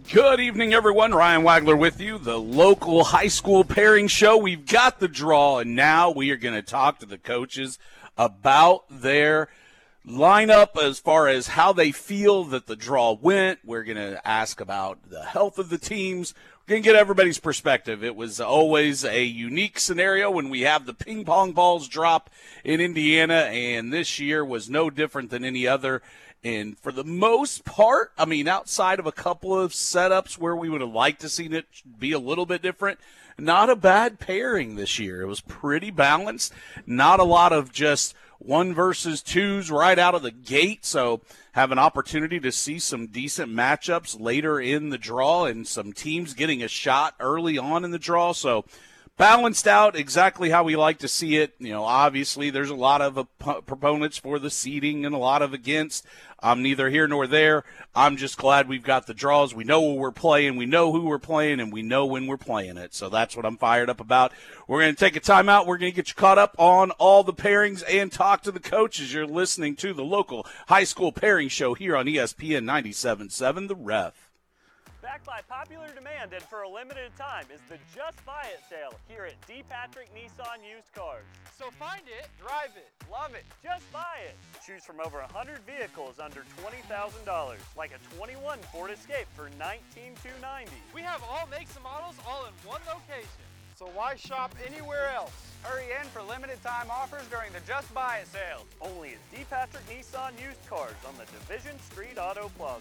Good evening, everyone. Ryan Wagler with you, the local high school pairing show. We've got the draw, and now we are going to talk to the coaches about their lineup as far as how they feel that the draw went. We're going to ask about the health of the teams. We're going to get everybody's perspective. It was always a unique scenario when we have the ping pong balls drop in Indiana, and this year was no different than any other. And for the most part, I mean, outside of a couple of setups where we would have liked to seen it be a little bit different, not a bad pairing this year. It was pretty balanced. Not a lot of just 1 versus 2s right out of the gate. So have an opportunity to see some decent matchups later in the draw and some teams getting a shot early on in the draw. So balanced out exactly how we like to see it. You know, obviously there's a lot of proponents for the seeding and a lot of against. I'm neither here nor there. I'm just glad we've got the draws. We know what we're playing. We know who we're playing, and we know when we're playing it. So that's what I'm fired up about. We're going to take a timeout. We're going to get you caught up on all the pairings and talk to the coaches. You're listening to the local high school pairing show here on ESPN 97.7 The Ref. Backed by popular demand and for a limited time is the Just Buy It sale here at D. Patrick Nissan Used Cars. So find it, drive it, love it. Just buy it. Choose from over 100 vehicles under $20,000, like a 21 Ford Escape for $19,290. We have all makes and models all in one location. So why shop anywhere else? Hurry in for limited time offers during the Just Buy It sale. Only at D. Patrick Nissan Used Cars on the Division Street Auto Plaza.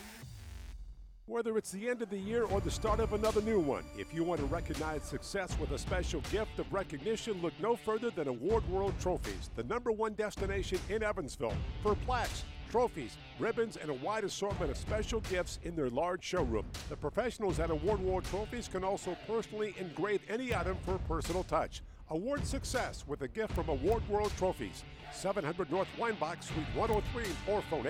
Whether it's the end of the year or the start of another new one, if you want to recognize success with a special gift of recognition, look no further than Award World Trophies, the #1 destination in Evansville for plaques, trophies, ribbons, and a wide assortment of special gifts in their large showroom. The professionals at Award World Trophies can also personally engrave any item for a personal touch. Award success with a gift from Award World Trophies. 700 North Weinbach, Suite 103, or phone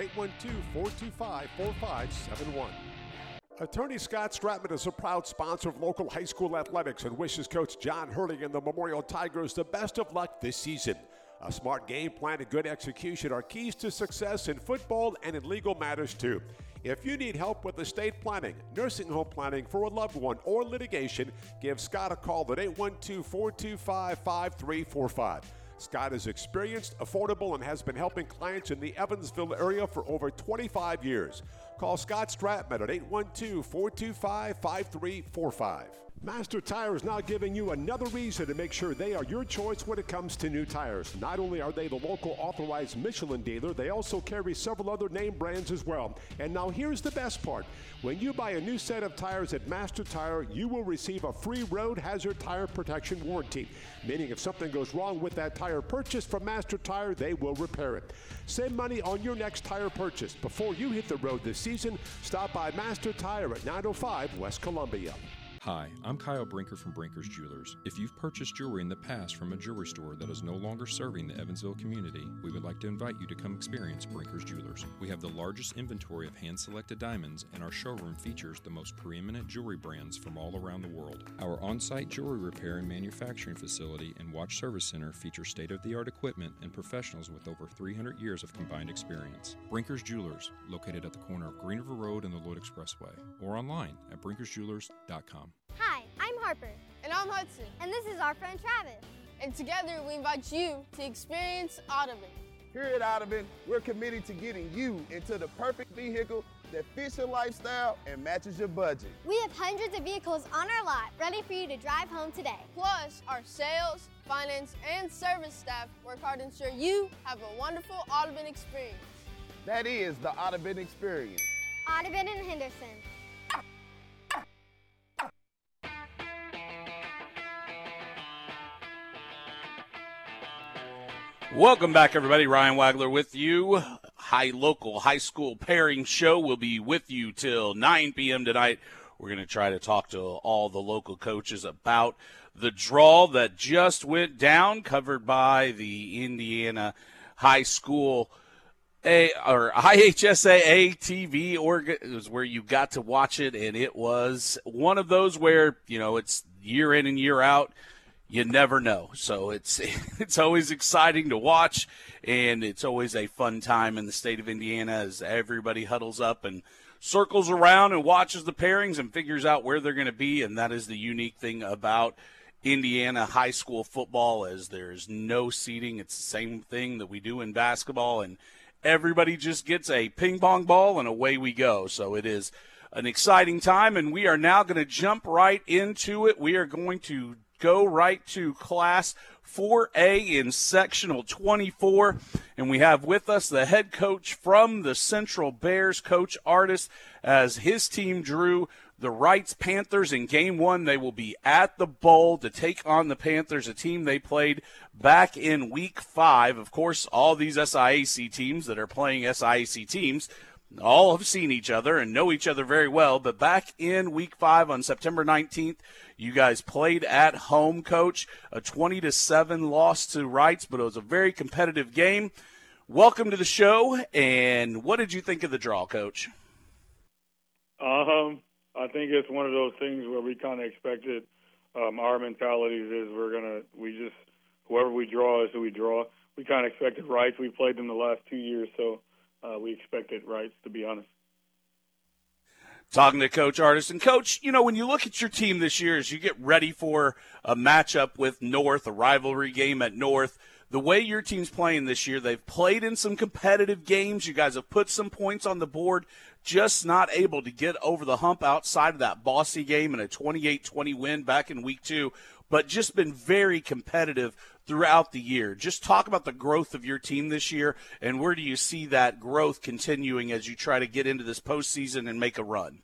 812-425-4571. Attorney Scott Stratman is a proud sponsor of local high school athletics and wishes Coach John Hurley and the Memorial Tigers the best of luck this season. A smart game plan and good execution are keys to success in football and in legal matters too. If you need help with estate planning, nursing home planning for a loved one, or litigation, give Scott a call at 812-425-5345. Scott is experienced, affordable, and has been helping clients in the Evansville area for over 25 years. Call Scott Stratman at 812-425-5345. Master Tire is now giving you another reason to make sure they are your choice when it comes to new tires. Not only are they the local authorized Michelin dealer, they also carry several other name brands as well. And now here's the best part. When you buy a new set of tires at Master Tire, you will receive a free road hazard tire protection warranty. Meaning if something goes wrong with that tire purchased from Master Tire, they will repair it. Save money on your next tire purchase. Before you hit the road this season, stop by Master Tire at 905 West Columbia. Hi, I'm Kyle Brinker from Brinker's Jewelers. If you've purchased jewelry in the past from a jewelry store that is no longer serving the Evansville community, we would like to invite you to come experience Brinker's Jewelers. We have the largest inventory of hand-selected diamonds, and our showroom features the most preeminent jewelry brands from all around the world. Our on-site jewelry repair and manufacturing facility and watch service center feature state-of-the-art equipment and professionals with over 300 years of combined experience. Brinker's Jewelers, located at the corner of Green River Road and the Lloyd Expressway, or online at brinkersjewelers.com. Hi, I'm Harper. And I'm Hudson. And this is our friend Travis. And together we invite you to experience Audubon. Here at Audubon, we're committed to getting you into the perfect vehicle that fits your lifestyle and matches your budget. We have hundreds of vehicles on our lot ready for you to drive home today. Plus, our sales, finance, and service staff work hard to ensure you have a wonderful Audubon experience. That is the Audubon experience. Audubon and Henderson. Welcome back, everybody. Ryan Wagler with you. Local high school pairing show. We'll be with you till 9 p.m. tonight. We're going to try to talk to all the local coaches about the draw that just went down, covered by the Indiana High School or IHSAA TV. It was where you got to watch it, and it was one of those where, you know, it's year in and year out. You never know. So it's always exciting to watch, and it's always a fun time in the state of Indiana as everybody huddles up and circles around and watches the pairings and figures out where they're going to be, and that is the unique thing about Indiana high school football, as there's no seating. It's the same thing that we do in basketball, and everybody just gets a ping pong ball and away we go. So it is an exciting time, and we are now going to jump right into it. We are going to go right to Class 4A in Sectional 24, and we have with us the head coach from the Central Bears, Coach Artis, as his team drew the Wrights Panthers in Game 1. They will be at the Bowl to take on the Panthers, a team they played back in Week 5. Of course, all these SIAC teams that are playing SIAC teams all have seen each other and know each other very well, but back in Week 5 on September 19th, you guys played at home, Coach. A 20-7 loss to Wrights, but it was a very competitive game. Welcome to the show, and what did you think of the draw, Coach? I think it's one of those things where we kind of expected. Our mentalities is whoever we draw is who we draw. We kind of expected Wrights. We played them the last 2 years, so we expected Wrights, to be honest. Talking to Coach Artis. And, Coach, when you look at your team this year as you get ready for a matchup with North, a rivalry game at North, the way your team's playing this year, they've played in some competitive games. You guys have put some points on the board, just not able to get over the hump outside of that Bosse game and a 28-20 win back in Week 2, but just been very competitive throughout the year. Just talk about the growth of your team this year, and where do you see that growth continuing as you try to get into this postseason and make a run?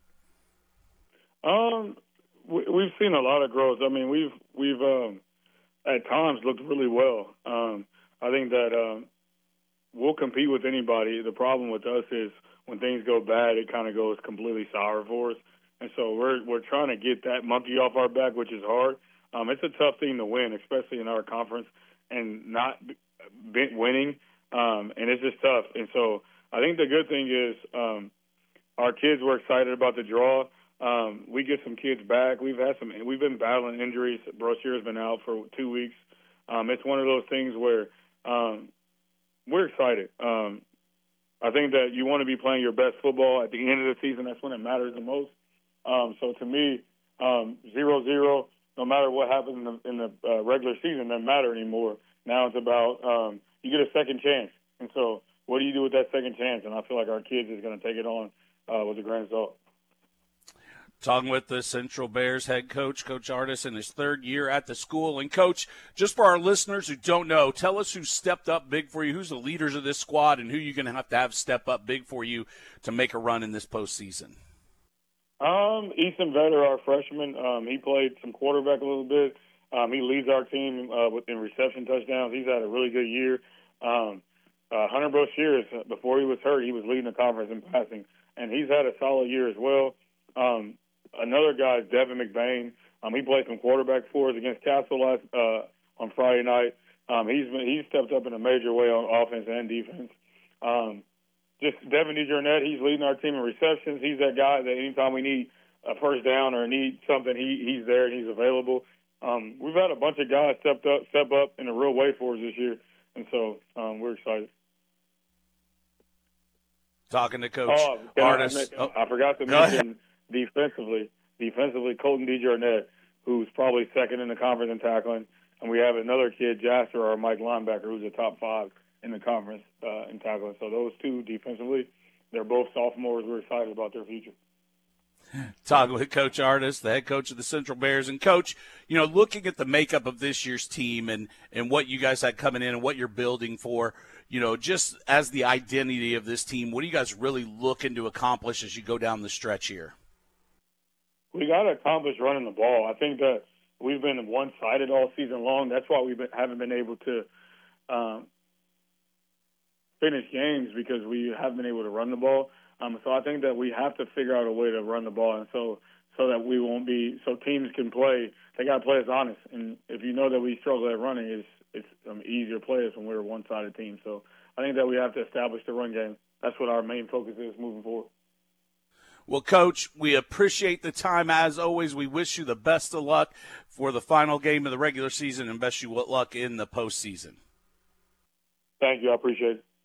We've seen a lot of growth. I mean, we've at times looked really well. I think that we'll compete with anybody. The problem with us is when things go bad, it kind of goes completely sour for us. And so we're trying to get that monkey off our back, which is hard. It's a tough thing to win, especially in our conference, and not winning. And it's just tough. And so I think the good thing is our kids were excited about the draw. We get some kids back. We've been battling injuries. Brochier's been out for 2 weeks. It's one of those things where we're excited. I think that you want to be playing your best football at the end of the season. That's when it matters the most. So to me, 0-0, no matter what happens in the regular season, doesn't matter anymore. Now it's about you get a second chance. And so what do you do with that second chance? And I feel like our kids is going to take it on with a grain of salt. Talking with the Central Bears head coach, Coach Artis, in his third year at the school. And, Coach, just for our listeners who don't know, tell us who stepped up big for you, who's the leaders of this squad, and who you're going to have step up big for you to make a run in this postseason. Easton Vetter, our freshman, he played some quarterback a little bit. He leads our team in reception touchdowns. He's had a really good year. Hunter Broshear, before he was hurt, he was leading the conference in passing, and he's had a solid year as well. Another guy is Devin McBain. He played some quarterback for us against Castle on Friday night. He's stepped up in a major way on offense and defense. Just Devin DeJournette, he's leading our team in receptions. He's that guy that anytime we need a first down or need something, he's there and he's available. We've had a bunch of guys step up in a real way for us this year, and so we're excited. Talking to Coach Artis. I forgot to mention defensively, Colton DeJournette, who's probably second in the conference in tackling, and we have another kid, Jasper, our Mike linebacker, who's a top 5 in the conference in tackling. So those two defensively, they're both sophomores. We're excited about their future. Talking with Coach Artis, the head coach of the Central Bears. And, Coach, looking at the makeup of this year's team and what you guys had coming in and what you're building for, just as the identity of this team, what are you guys really looking to accomplish as you go down the stretch here? We got to accomplish running the ball. I think that we've been one-sided all season long. That's why we haven't been able to finish games, because we haven't been able to run the ball. So I think that we have to figure out a way to run the ball, and so that we won't be – so teams can play. They got to play us honest. And if you know that we struggle at running, it's easier to play us when we're a one-sided team. So I think that we have to establish the run game. That's what our main focus is moving forward. Well, Coach, we appreciate the time as always. We wish you the best of luck for the final game of the regular season and best you luck in the postseason. Thank you. I appreciate it.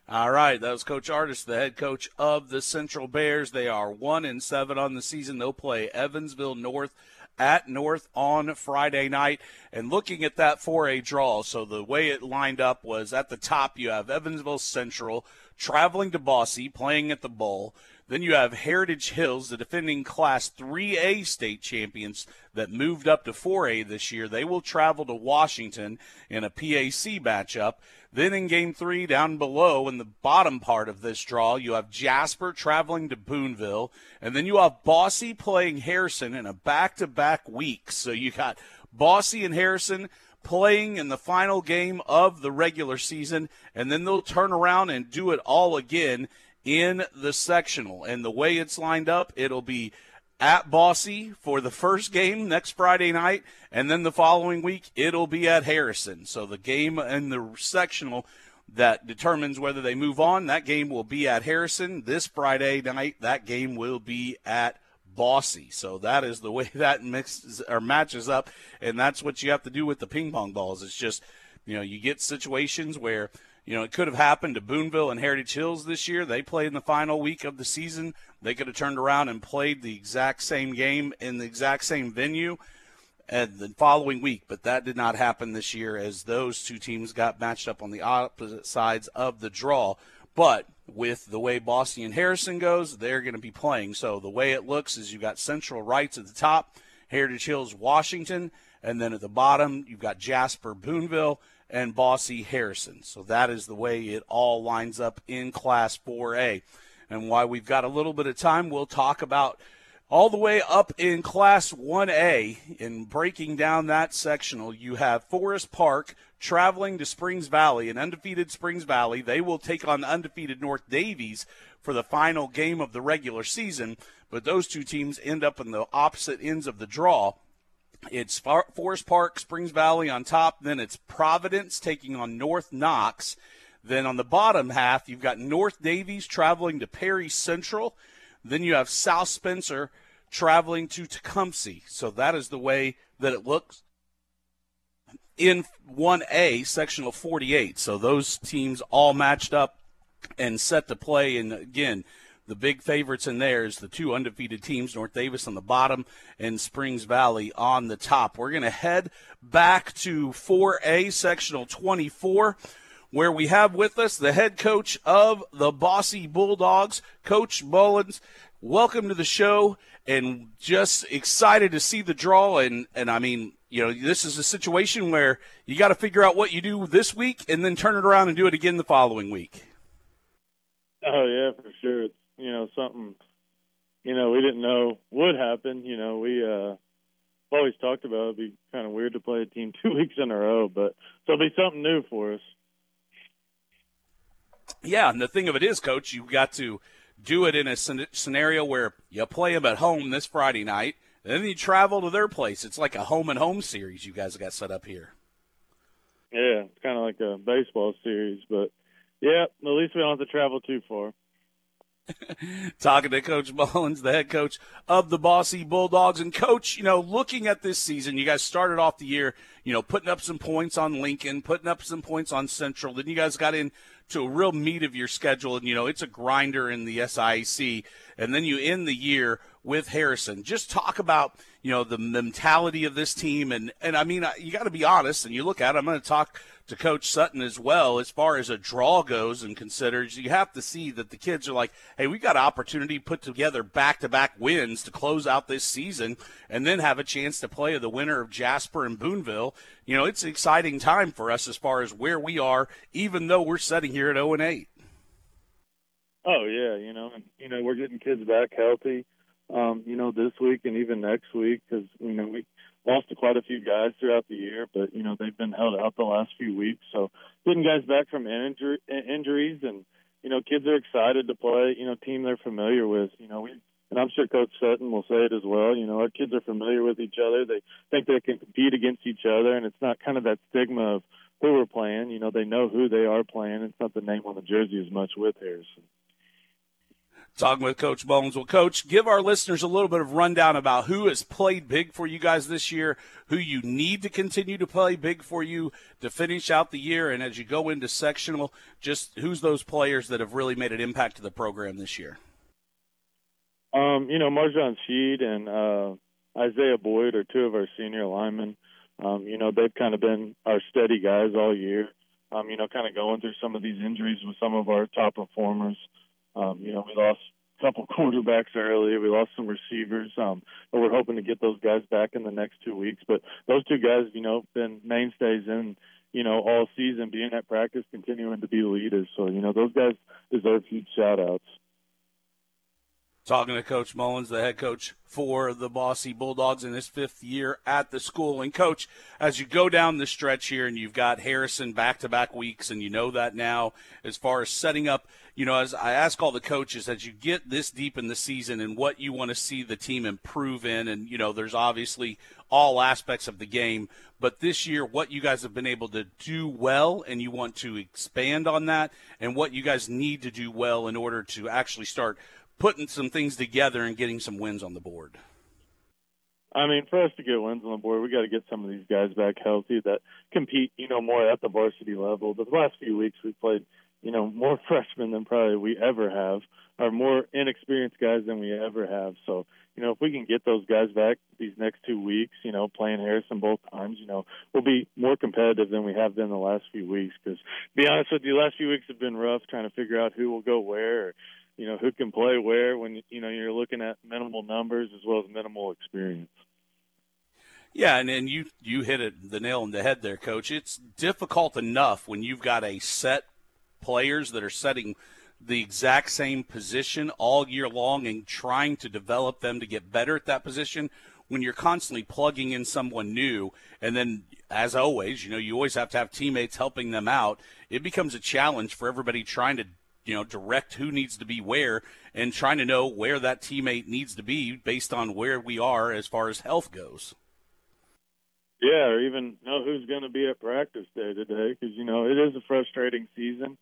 All right, that was Coach Artis, the head coach of the Central Bears. They are 1-7 on the season. They'll play Evansville North at North on Friday night. And looking at that 4A draw, so the way it lined up was at the top you have Evansville Central traveling to Boise, playing at the Bowl. Then you have Heritage Hills, the defending Class 3A state champions that moved up to 4A this year. They will travel to Washington in a PAC matchup. Then in Game 3, down below in the bottom part of this draw, you have Jasper traveling to Boonville. And then you have Boise playing Harrison in a back-to-back week. So you got Boise and Harrison playing in the final game of the regular season, and then they'll turn around and do it all again in the sectional. And the way it's lined up, it'll be at Boise for the first game next Friday night, and then the following week it'll be at Harrison. So the game in the sectional that determines whether they move on, that game will be at Harrison. This Friday night, that game will be at Boise. So that is the way that mixes or matches up, and that's what you have to do with the ping pong balls. It's just, you get situations where it could have happened to Boonville and Heritage Hills this year. They played in the final week of the season. They could have turned around and played the exact same game in the exact same venue and the following week, but that did not happen this year as those two teams got matched up on the opposite sides of the draw. But with the way Boise and Harrison goes, they're going to be playing. So the way it looks is you've got Central Rights at the top, Heritage Hills, Washington, and then at the bottom you've got Jasper, Boonville, and Boise, Harrison. So that is the way it all lines up in Class 4A. And while we've got a little bit of time, we'll talk about all the way up in Class 1A. In breaking down that sectional, you have Forest Park traveling to Springs Valley, an undefeated Springs Valley. They will take on undefeated North Davies for the final game of the regular season, but those two teams end up in the opposite ends of the draw. It's Forest Park, Springs Valley on top. Then it's Providence taking on North Knox. Then on the bottom half, you've got North Davies traveling to Perry Central. Then you have South Spencer traveling to Tecumseh. So that is the way that it looks in 1A, sectional 48. So those teams all matched up and set to play. And, again, the big favorites in there is the two undefeated teams, North Davis on the bottom and Springs Valley on the top. We're going to head back to 4A, sectional 24, where we have with us the head coach of the Boise Bulldogs, Coach Mullins. Welcome to the show, and just excited to see the draw. And I mean, this is a situation where you got to figure out what you do this week and then turn it around and do it again the following week. Oh, yeah, for sure. It's, something, we didn't know would happen. We always talked about it'd be kind of weird to play a team 2 weeks in a row, but so it'll be something new for us. Yeah, and the thing of it is, Coach, you got to do it in a scenario where you play them at home this Friday night, and then you travel to their place. It's like a home-and-home series you guys got set up here. Yeah, it's kind of like a baseball series, but, yeah, at least we don't have to travel too far. Talking to Coach Mullins, the head coach of the Boise Bulldogs. And, Coach, looking at this season, you guys started off the year, putting up some points on Lincoln, putting up some points on Central. Then you guys got into a real meat of your schedule, and, it's a grinder in the SIAC. And then you end the year with Harrison. Just talk about, the mentality of this team. And I mean, you got to be honest, and you look at it. I'm going to talk to Coach Sutton as well as far as a draw goes and considers. You have to see that the kids are like, hey, we got an opportunity to put together back-to-back wins to close out this season and then have a chance to play the winner of Jasper and Boonville. It's an exciting time for us as far as where we are, even though we're sitting here at 0-8. Oh, yeah, we're getting kids back healthy, this week and even next week because, we lost to quite a few guys throughout the year, but, they've been held out the last few weeks. So getting guys back from injuries and, kids are excited to play, team they're familiar with. And I'm sure Coach Sutton will say it as well. Our kids are familiar with each other. They think they can compete against each other, and it's not kind of that stigma of who we're playing. They know who they are playing. It's not the name on the jersey as much with Harrison. Talking with Coach Mullins. Well, Coach, give our listeners a little bit of rundown about who has played big for you guys this year, who you need to continue to play big for you to finish out the year, and as you go into sectional, just who's those players that have really made an impact to the program this year? Marjon Sheed and Isaiah Boyd are two of our senior linemen. They've kind of been our steady guys all year, kind of going through some of these injuries with some of our top performers. We lost a couple quarterbacks early. We lost some receivers, but we're hoping to get those guys back in the next 2 weeks. But those two guys, been mainstays in, all season, being at practice, continuing to be leaders. So, those guys deserve huge shout-outs. Talking to Coach Mullins, the head coach for the Bosse Bulldogs in his 5th year at the school. And, Coach, as you go down the stretch here and you've got Harrison back-to-back weeks, and you know that now as far as setting up, as I ask all the coaches, as you get this deep in the season and what you want to see the team improve in, and, there's obviously all aspects of the game, but this year what you guys have been able to do well and you want to expand on that, and what you guys need to do well in order to actually start putting some things together and getting some wins on the board. For us to get wins on the board, we got to get some of these guys back healthy that compete, more at the varsity level. The last few weeks we played, more freshmen than probably we ever have, or more inexperienced guys than we ever have. So, if we can get those guys back these next 2 weeks, playing Harrison both times, we'll be more competitive than we have been the last few weeks. Because, to be honest with you, the last few weeks have been rough trying to figure out who will go where, or, who can play where when, you're looking at minimal numbers as well as minimal experience. Yeah, and then you hit the nail on the head there, Coach. It's difficult enough when you've got a set players that are setting the exact same position all year long and trying to develop them to get better at that position when you're constantly plugging in someone new. And then, as always, you always have to have teammates helping them out. It becomes a challenge for everybody trying to direct who needs to be where and trying to know where that teammate needs to be based on where we are as far as health goes. Yeah, or even know who's going to be at practice day today because, it is a frustrating season.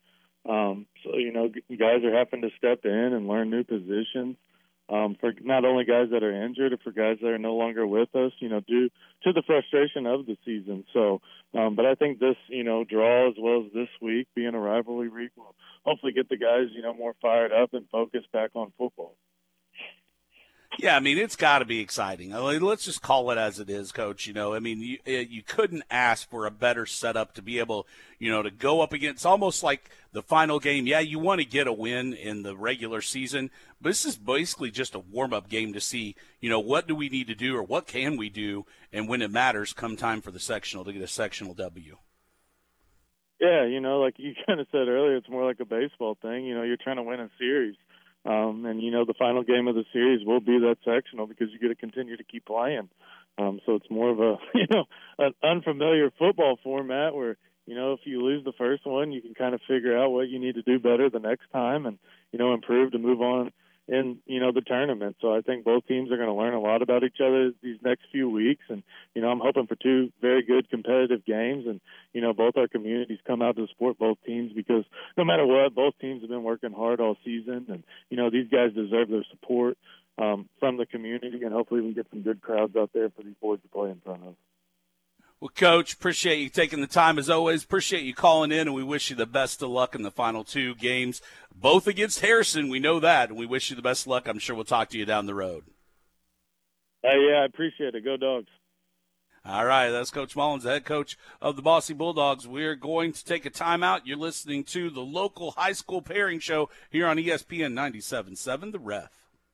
Guys are having to step in and learn new positions for not only guys that are injured or for guys that are no longer with us, due to the frustration of the season. So, but I think this, draw as well as this week being a rivalry week will hopefully get the guys, more fired up and focused back on football. Yeah, it's got to be exciting. Let's just call it as it is, Coach. You couldn't ask for a better setup to be able, to go up against almost like the final game. Yeah, you want to get a win in the regular season, but this is basically just a warm-up game to see, what do we need to do or what can we do, and when it matters, come time for the sectional to get a sectional W. Yeah, like you kind of said earlier, it's more like a baseball thing. You're trying to win a series. And, the final game of the series will be that sectional because you get to continue to keep playing. So it's more of a, an unfamiliar football format where, if you lose the first one, you can kind of figure out what you need to do better the next time and, improve to move on in, the tournament. So I think both teams are going to learn a lot about each other these next few weeks. And, I'm hoping for two very good competitive games and, both our communities come out to support both teams because no matter what, both teams have been working hard all season. And, these guys deserve their support from the community. And hopefully we can get some good crowds out there for these boys to play in front of. Well, Coach, appreciate you taking the time as always. Appreciate you calling in, and we wish you the best of luck in the final two games, both against Harrison. We know that, and we wish you the best of luck. I'm sure we'll talk to you down the road. Yeah, I appreciate it. Go Dogs. All right, that's Coach Mullins, the head coach of the Bosse Bulldogs. We're going to take a timeout. You're listening to the local high school pairing show here on ESPN 97.7, The Ref.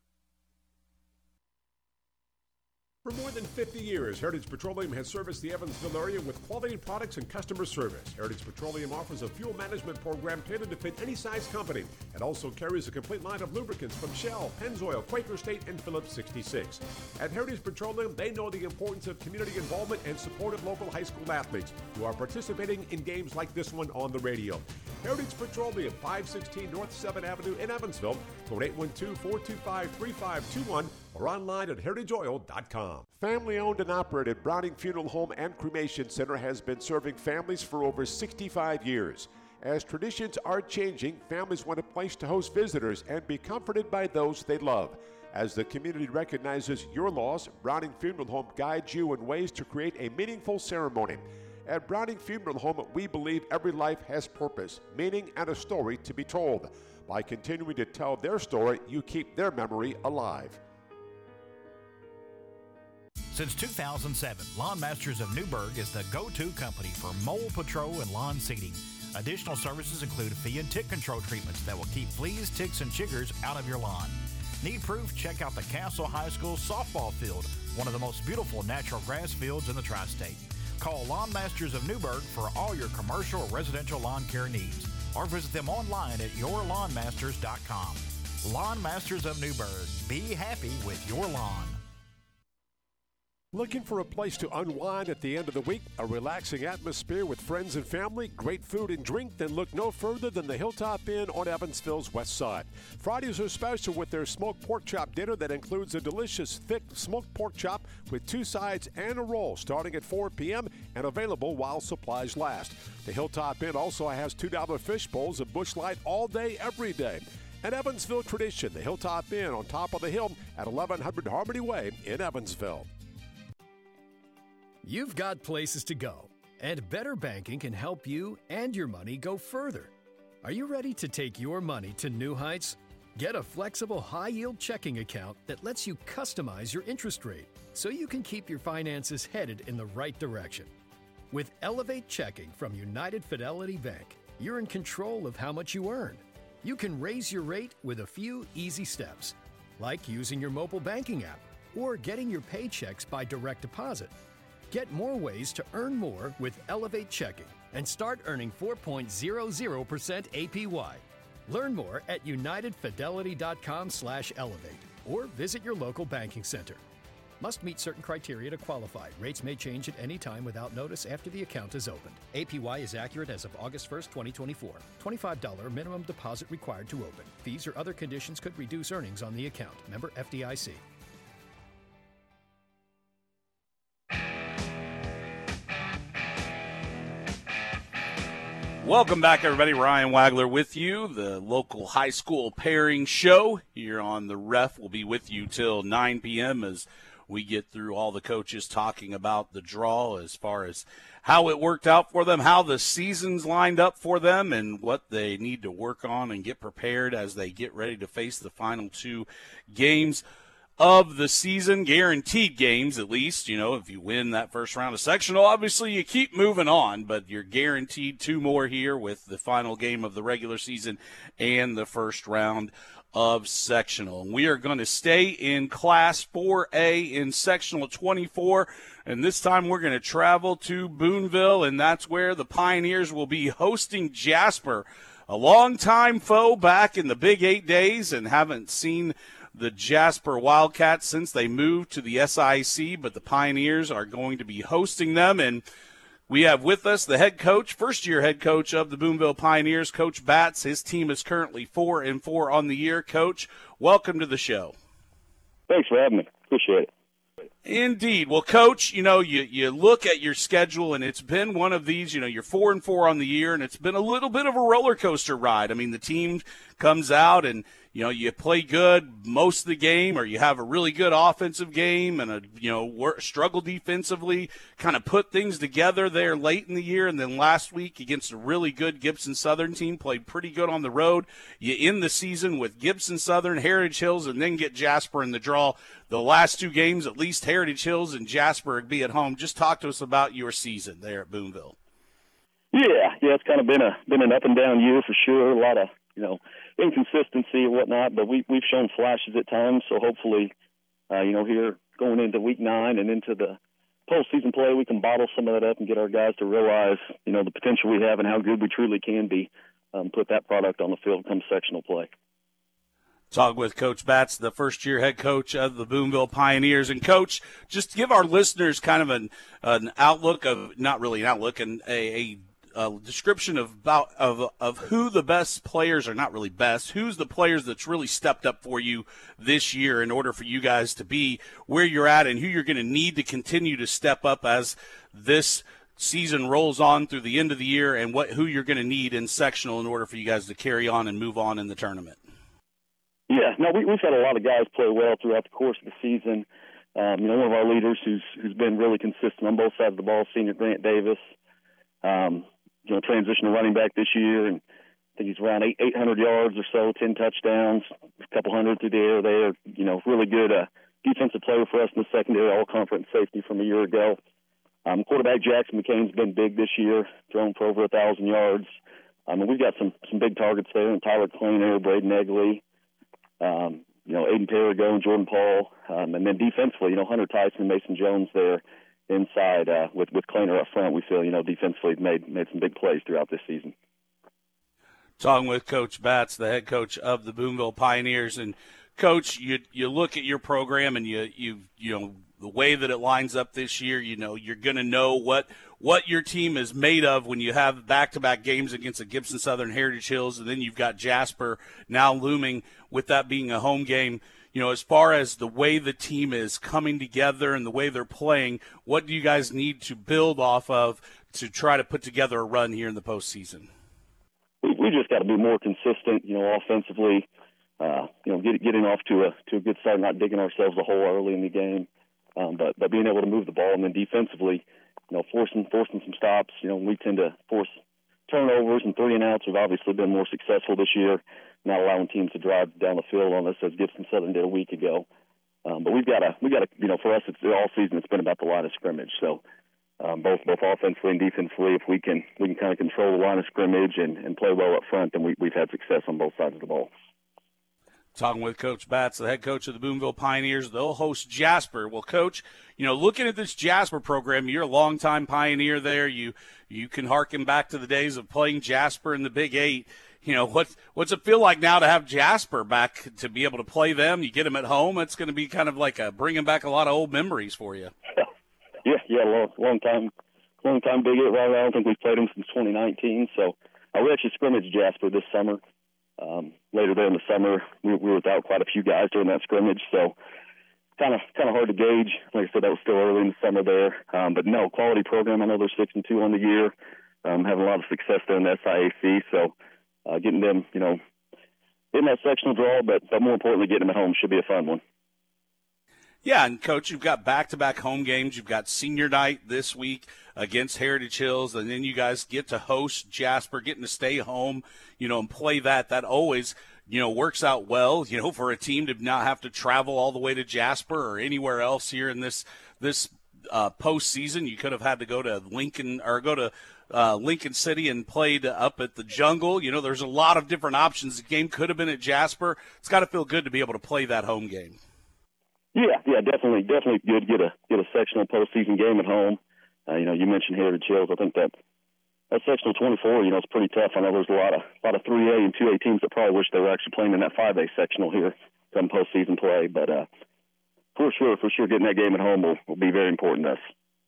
For more than 50 years, Heritage Petroleum has serviced the Evansville area with quality products and customer service. Heritage Petroleum offers a fuel management program tailored to fit any size company and also carries a complete line of lubricants from Shell, Pennzoil, Quaker State, and Phillips 66. At Heritage Petroleum, they know the importance of community involvement and support of local high school athletes who are participating in games like this one on the radio. Heritage Petroleum, 516 North 7th Avenue in Evansville. Phone 812-425-3521 or online at heritageoil.com. Family-owned and operated Browning Funeral Home and Cremation Center has been serving families for over 65 years. As traditions are changing, families want a place to host visitors and be comforted by those they love. As the community recognizes your loss, Browning Funeral Home guides you in ways to create a meaningful ceremony. At Browning Funeral Home, we believe every life has purpose, meaning, and a story to be told. By continuing to tell their story, you keep their memory alive. Since 2007, Lawn Masters of Newburgh is the go-to company for mole patrol and lawn seeding. Additional services include flea and tick control treatments that will keep fleas, ticks, and chiggers out of your lawn. Need proof? Check out the Castle High School softball field, one of the most beautiful natural grass fields in the tri-state. Call Lawn Masters of Newburgh for all your commercial or residential lawn care needs, or visit them online at yourlawnmasters.com. Lawn Masters of Newburgh. Be happy with your lawn. Looking for a place to unwind at the end of the week? A relaxing atmosphere with friends and family, great food and drink? Then look no further than the Hilltop Inn on Evansville's west side. Fridays are special with their smoked pork chop dinner that includes a delicious, thick smoked pork chop with 2 sides and a roll starting at 4 p.m. and available while supplies last. The Hilltop Inn also has $2 fish bowls and Busch Light all day, every day. An Evansville tradition, the Hilltop Inn on top of the hill at 1100 Harmony Way in Evansville. You've got places to go, and Better Banking can help you and your money go further. Are you ready to take your money to new heights? Get a flexible, high-yield checking account that lets you customize your interest rate so you can keep your finances headed in the right direction. With Elevate Checking from United Fidelity Bank, you're in control of how much you earn. You can raise your rate with a few easy steps, like using your mobile banking app or getting your paychecks by direct deposit. Get more ways to earn more with Elevate Checking and start earning 4.00% APY. Learn more at unitedfidelity.com/elevate or visit your local banking center. Must meet certain criteria to qualify. Rates may change at any time without notice after the account is opened. APY is accurate as of August 1st, 2024. $25 minimum deposit required to open. Fees or other conditions could reduce earnings on the account. Member FDIC. Welcome back, everybody. Ryan Wagler with you, the local high school pairing show here on the Ref. We'll be with you till 9 p.m. as we get through all the coaches talking about the draw as far as how it worked out for them, how the season's lined up for them, and what they need to work on and get prepared as they get ready to face the final 2 games of the season, guaranteed games at least. You know, if you win that first round of sectional, obviously you keep moving on, but you're guaranteed 2 more here with the final game of the regular season and the first round of sectional. We are going to stay in Class 4A in sectional 24, and this time we're going to travel to Boonville, and that's where the Pioneers will be hosting Jasper, a longtime foe back in the Big 8 days, and haven't seen the Jasper Wildcats since they moved to the SIC, but the Pioneers are going to be hosting them. And we have with us the head coach, first-year head coach of the Boonville Pioneers, Coach Batts. His team is currently 4-4 on the year. Coach, welcome to the show. Thanks for having me. Appreciate it. Indeed. Well, Coach, you know, you look at your schedule, and it's been one of these, you know, you're 4-4 on the year, and it's been a little bit of a roller coaster ride. I mean, the team comes out and, you know, you play good most of the game, or you have a really good offensive game and struggle defensively, kind of put things together there late in the year. And then last week against a really good Gibson Southern team, played pretty good on the road. You end the season with Gibson Southern, Heritage Hills, and then get Jasper in the draw. The last 2 games, at least Heritage Hills and Jasper would be at home. Just talk to us about your season there at Boonville. Yeah, it's kind of been an up and down year for sure. A lot of, inconsistency and whatnot, but we've shown flashes at times. So hopefully, here going into week 9 and into the postseason play, we can bottle some of that up and get our guys to realize, the potential we have and how good we truly can be. Put that product on the field come sectional play. Talk with Coach Batts, the first-year head coach of the Boonville Pioneers. And, Coach, just to give our listeners kind of an outlook of, not really an outlook, and a description of who the best players are, not really best, who's the players that's really stepped up for you this year in order for you guys to be where you're at, and who you're going to need to continue to step up as this season rolls on through the end of the year and who you're going to need in sectional in order for you guys to carry on and move on in the tournament. Yeah, no, we've had a lot of guys play well throughout the course of the season. One of our leaders who's been really consistent on both sides of the ball, senior Grant Davis, transitional running back this year, and I think he's around 800 yards or so, 10 touchdowns, a couple hundred through the air there. Really good defensive player for us in the secondary, all-conference safety from a year ago. Quarterback Jackson McCain's been big this year, thrown for over 1,000 yards. We've got some big targets there, and Tyler Kleiner, Braden Egley, Aiden Perrigo and Jordan Paul. And then defensively, Hunter Tyson and Mason Jones there inside with Kleiner up front. We feel, defensively made some big plays throughout this season. Talking with Coach Batts, the head coach of the Boonville Pioneers. And, Coach, you look at your program and you the way that it lines up this year, you're going to know what your team is made of when you have back-to-back games against the Gibson Southern Heritage Hills, and then you've got Jasper now looming with that being a home game. As far as the way the team is coming together and the way they're playing, what do you guys need to build off of to try to put together a run here in the postseason? We just got to be more consistent, offensively, getting off to a good start, not digging ourselves a hole early in the game. But being able to move the ball, and then defensively, forcing some stops. We tend to force turnovers and 3-and-outs. We've obviously been more successful this year, not allowing teams to drive down the field on us as Gibson Southern did a week ago. But we got to, for us, it's all season. It's been about the line of scrimmage. So both offensively and defensively, if we can kind of control the line of scrimmage and play well up front, then we've had success on both sides of the ball. Talking with Coach Batts, the head coach of the Boonville Pioneers. They'll host Jasper. Well, Coach, looking at this Jasper program, you're a longtime Pioneer there. You can harken back to the days of playing Jasper in the Big 8. What's it feel like now to have Jasper back, to be able to play them? You get them at home. It's going to be kind of like bringing back a lot of old memories for you. Yeah, long time Big 8. Right, I don't think we've played them since 2019. So we actually scrimmaged Jasper this summer. Later there in the summer, we were without quite a few guys during that scrimmage, so kind of hard to gauge. Like I said, that was still early in the summer there. But no, quality program. I know they're 6-2 on the year, having a lot of success there in the SIAC. So getting them, in that sectional draw, but more importantly, getting them at home should be a fun one. Yeah, and, Coach, you've got back-to-back home games. You've got senior night this week against Heritage Hills, and then you guys get to host Jasper, getting to stay home, and play that. That always, works out well, for a team to not have to travel all the way to Jasper or anywhere else here in this postseason. You could have had to go to Lincoln City and played up at the Jungle. There's a lot of different options. The game could have been at Jasper. It's got to feel good to be able to play that home game. Yeah, definitely good. Get a sectional postseason game at home. You mentioned Heritage Hills. I think that sectional 24, it's pretty tough. I know there's a lot of 3A and 2A teams that probably wish they were actually playing in that 5A sectional here come postseason play. But for sure, getting that game at home will be very important to us.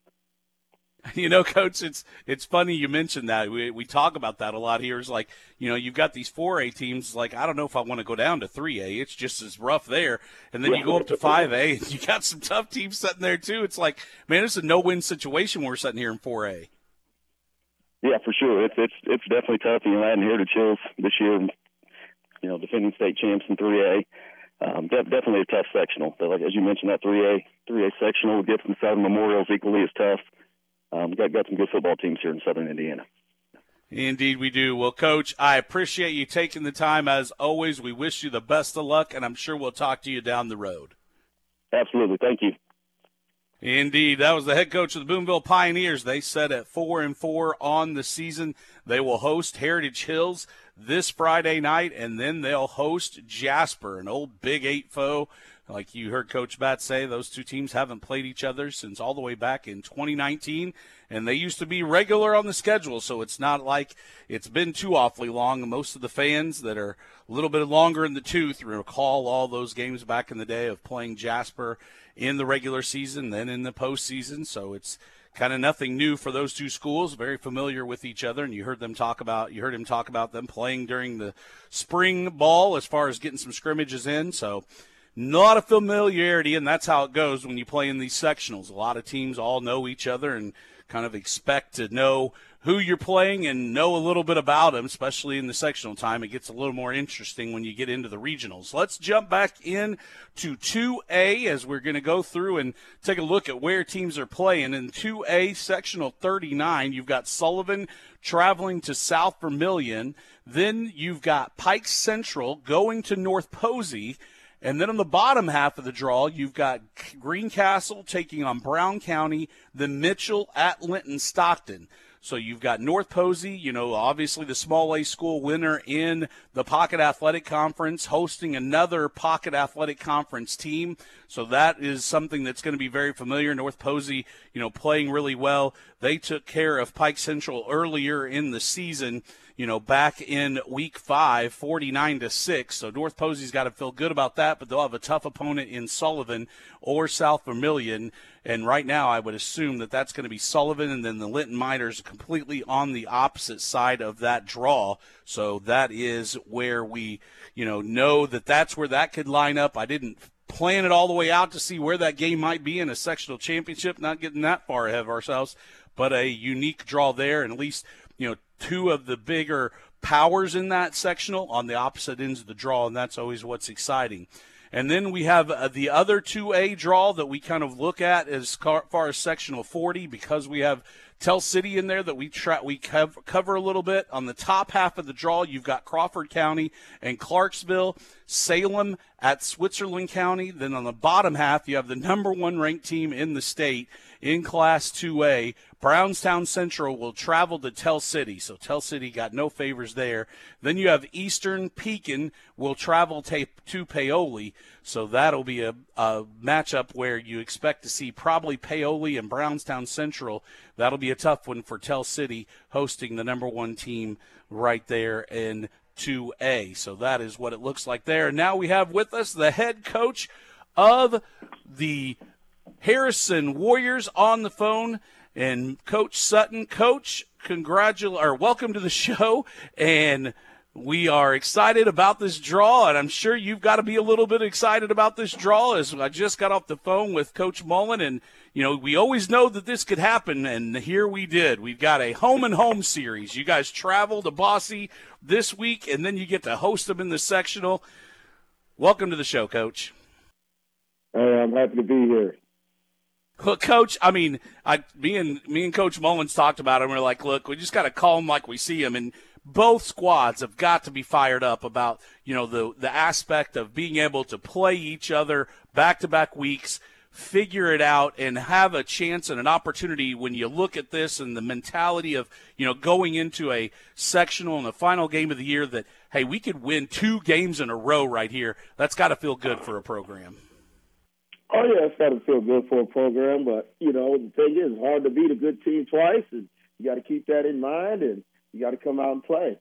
Coach, it's funny you mentioned that. We talk about that a lot here. It's like, you've got these 4A teams, like, I don't know if I want to go down to 3A. It's just as rough there. And then you go up to 5A, and you got some tough teams sitting there, too. It's like, man, it's a no-win situation when we're sitting here in 4A. Yeah, for sure. It's definitely tough. Adding Heritage Hills this year, defending state champs in 3A. Definitely a tough sectional. But like as you mentioned, that 3A sectional with Gibson Southern Memorial is equally as tough. Got some good football teams here in Southern Indiana. Indeed we do. Well, Coach, I appreciate you taking the time. As always, we wish you the best of luck, and I'm sure we'll talk to you down the road. Absolutely. Thank you. Indeed. That was the head coach of the Boonville Pioneers. They set at 4-4 on the season. They will host Heritage Hills this Friday night, and then they'll host Jasper, an old Big 8 foe. Like you heard Coach Batts say, those two teams haven't played each other since all the way back in 2019, and they used to be regular on the schedule, so it's not like it's been too awfully long. Most of the fans that are a little bit longer in the tooth recall all those games back in the day of playing Jasper in the regular season, then in the postseason, so it's kind of nothing new for those two schools, very familiar with each other, and you heard him talk about them playing during the spring ball as far as getting some scrimmages in, so lot of familiarity, and that's how it goes when you play in these sectionals. A lot of teams all know each other and kind of expect to know who you're playing and know a little bit about them, especially in the sectional time. It gets a little more interesting when you get into the regionals. Let's jump back in to 2A as we're going to go through and take a look at where teams are playing. In 2A, sectional 39, you've got Sullivan traveling to South Vermilion. Then you've got Pike Central going to North Posey. And then on the bottom half of the draw, you've got Greencastle taking on Brown County, then Mitchell at Linton Stockton. So you've got North Posey, obviously the small A school winner in the Pocket Athletic Conference, hosting another Pocket Athletic Conference team. So that is something that's going to be very familiar. North Posey, playing really well. They took care of Pike Central earlier in the season, back in week 5, 49-6. So North Posey's got to feel good about that, but they'll have a tough opponent in Sullivan or South Vermilion. And right now I would assume that that's going to be Sullivan, and then the Linton Miners are completely on the opposite side of that draw. So that is where we, know that that's where that could line up. I didn't plan it all the way out to see where that game might be in a sectional championship, not getting that far ahead of ourselves, but a unique draw there, and at least, two of the bigger powers in that sectional on the opposite ends of the draw, and that's always what's exciting. And then we have the other 2A draw that we kind of look at as far as sectional 40, because we have Tell City in there that we cover a little bit. On the top half of the draw, you've got Crawford County and Clarksville, Salem at Switzerland County. Then on the bottom half, you have the number 1 ranked team in the state in Class 2A. Brownstown Central will travel to Tell City, so Tell City got no favors there. Then you have Eastern Pekin will travel to Paoli, so that'll be a matchup where you expect to see probably Paoli and Brownstown Central. That'll be a tough one for Tell City, hosting the number 1 team right there in 2A. So that is what it looks like there. And now we have with us the head coach of the Harrison Warriors on the phone, and Coach Sutton. Coach, welcome to the show, and we are excited about this draw, and I'm sure you've got to be a little bit excited about this draw, as I just got off the phone with Coach Mullen, and we always know that this could happen, and here we did. We've got a home-and-home series. You guys travel to Bosse this week, and then you get to host them in the sectional. Welcome to the show, Coach. Hey, I'm happy to be here. Look, Coach, me and Coach Mullins talked about it, and we're like, look, we just got to call them like we see them, and both squads have got to be fired up about, the aspect of being able to play each other back-to-back weeks, figure it out, and have a chance and an opportunity when you look at this and the mentality of, going into a sectional and the final game of the year that, hey, we could win 2 games in a row right here. That's got to feel good for a program. Oh, yeah, it's got to feel good for a program, but, the thing is, it's hard to beat a good team twice, and you got to keep that in mind, and you got to come out and play.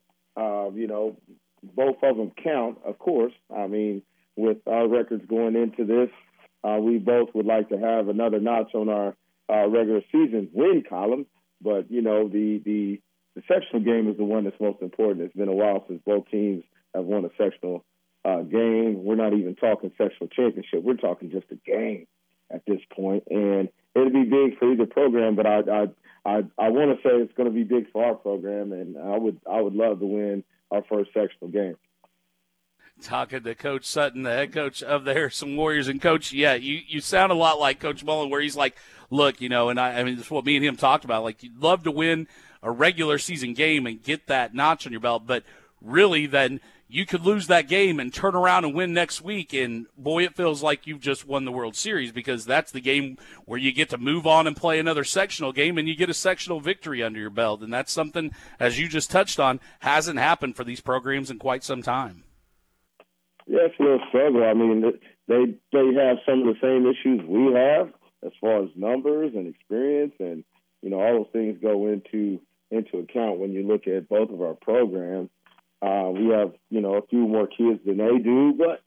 Both of them count, of course. With our records going into this, we both would like to have another notch on our regular season win column, but, the sectional game is the one that's most important. It's been a while since both teams have won a sectional game. We're not even talking sectional championship. We're talking just a game at this point, and it'll be big for either program. But I want to say it's going to be big for our program, and I would love to win our first sectional game. Talking to Coach Sutton, the head coach of the Harrison Warriors, and Coach, yeah, you sound a lot like Coach Mullen, where he's like, look, and that's what me and him talked about. Like, you'd love to win a regular season game and get that notch on your belt, but really then you could lose that game and turn around and win next week, and boy, it feels like you've just won the World Series, because that's the game where you get to move on and play another sectional game and you get a sectional victory under your belt, and that's something, as you just touched on, hasn't happened for these programs in quite some time. Yeah, it's a little struggle. They have some of the same issues we have as far as numbers and experience, and all those things go into account when you look at both of our programs. We have, a few more kids than they do, but,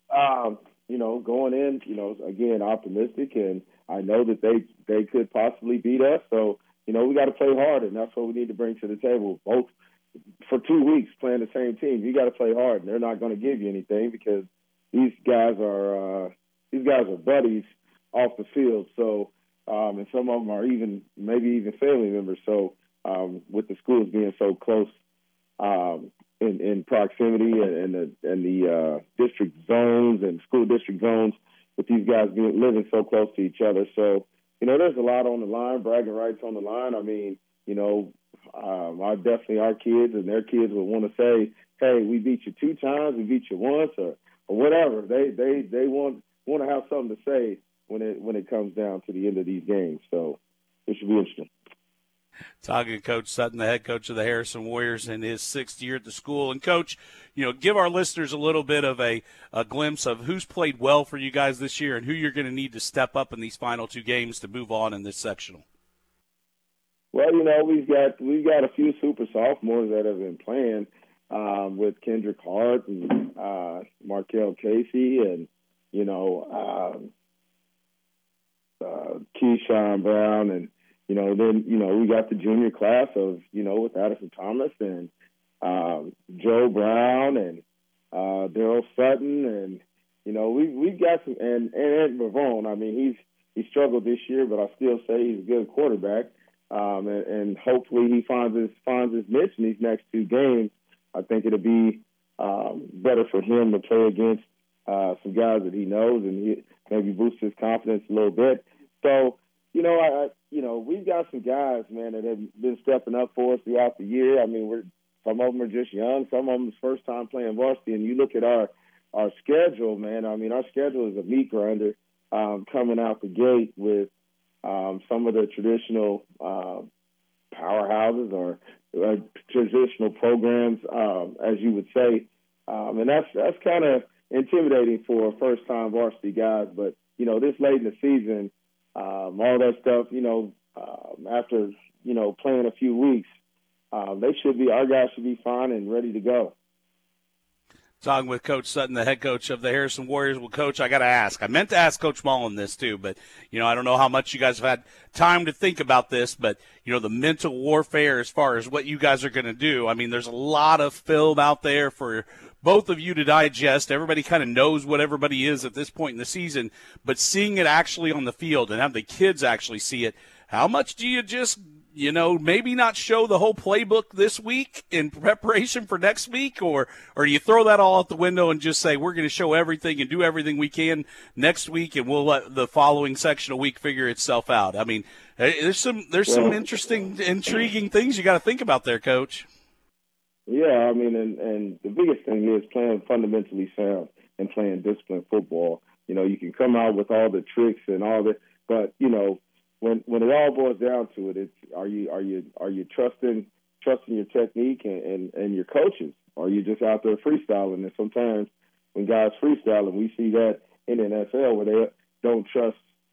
going in, again, optimistic, and I know that they could possibly beat us. So, we got to play hard, and that's what we need to bring to the table. Both for 2 weeks playing the same team, you got to play hard, and they're not going to give you anything because, these guys are buddies off the field. So, and some of them are maybe even family members. So, with the schools being so close in proximity and the district zones and school district zones, with these guys living so close to each other. So, there's a lot on the line, bragging rights on the line. I mean, our kids and their kids would want to say, hey, we beat you 2 times, we beat you once, or whatever. They want to have something to say when it comes down to the end of these games. So it should be interesting. Talking to Coach Sutton, the head coach of the Harrison Warriors in his 6th year at the school. And, Coach, give our listeners a little bit of a glimpse of who's played well for you guys this year and who you're going to need to step up in these final 2 games to move on in this sectional. Well, we've got a few super sophomores that have been playing with Kendrick Hart and Markel Casey and, Keyshawn Brown and, then, we got the junior class of, with Addison Thomas and Joe Brown and Daryl Sutton and, we've got some, and Ed Bavone. I mean, he struggled this year, but I still say he's a good quarterback. And hopefully he finds his niche in these next 2 games. I think it'll be better for him to play against some guys that he knows, and he maybe boost his confidence a little bit. So, we've got some guys, man, that have been stepping up for us throughout the year. I mean, some of them are just young, some of them is first time playing varsity. And you look at our schedule, man. I mean, our schedule is a meat grinder coming out the gate with some of the traditional powerhouses or traditional programs, as you would say, and that's kind of intimidating for first-time varsity guys. But this late in the season, all that stuff, after playing a few weeks, our guys should be fine and ready to go. Talking with Coach Sutton, the head coach of the Harrison Warriors. Well, Coach, I got to ask. I meant to ask Coach Mullen this too, but, I don't know how much you guys have had time to think about this, but, the mental warfare as far as what you guys are going to do. I mean, there's a lot of film out there for both of you to digest. Everybody kind of knows what everybody is at this point in the season, but seeing it actually on the field and have the kids actually see it, how much do you just maybe not show the whole playbook this week in preparation for next week, or do you throw that all out the window and just say we're going to show everything and do everything we can next week, and we'll let the following sectional week figure itself out? I mean, there's some interesting, intriguing things you got to think about there, Coach. Yeah, I mean, and the biggest thing is playing fundamentally sound and playing disciplined football. You can come out with all the tricks and all that, but when it all boils down to it, it's are you trusting your technique and your coaches? Or are you just out there freestyling? And sometimes when guys freestyling, we see that in the NFL where they don't trust,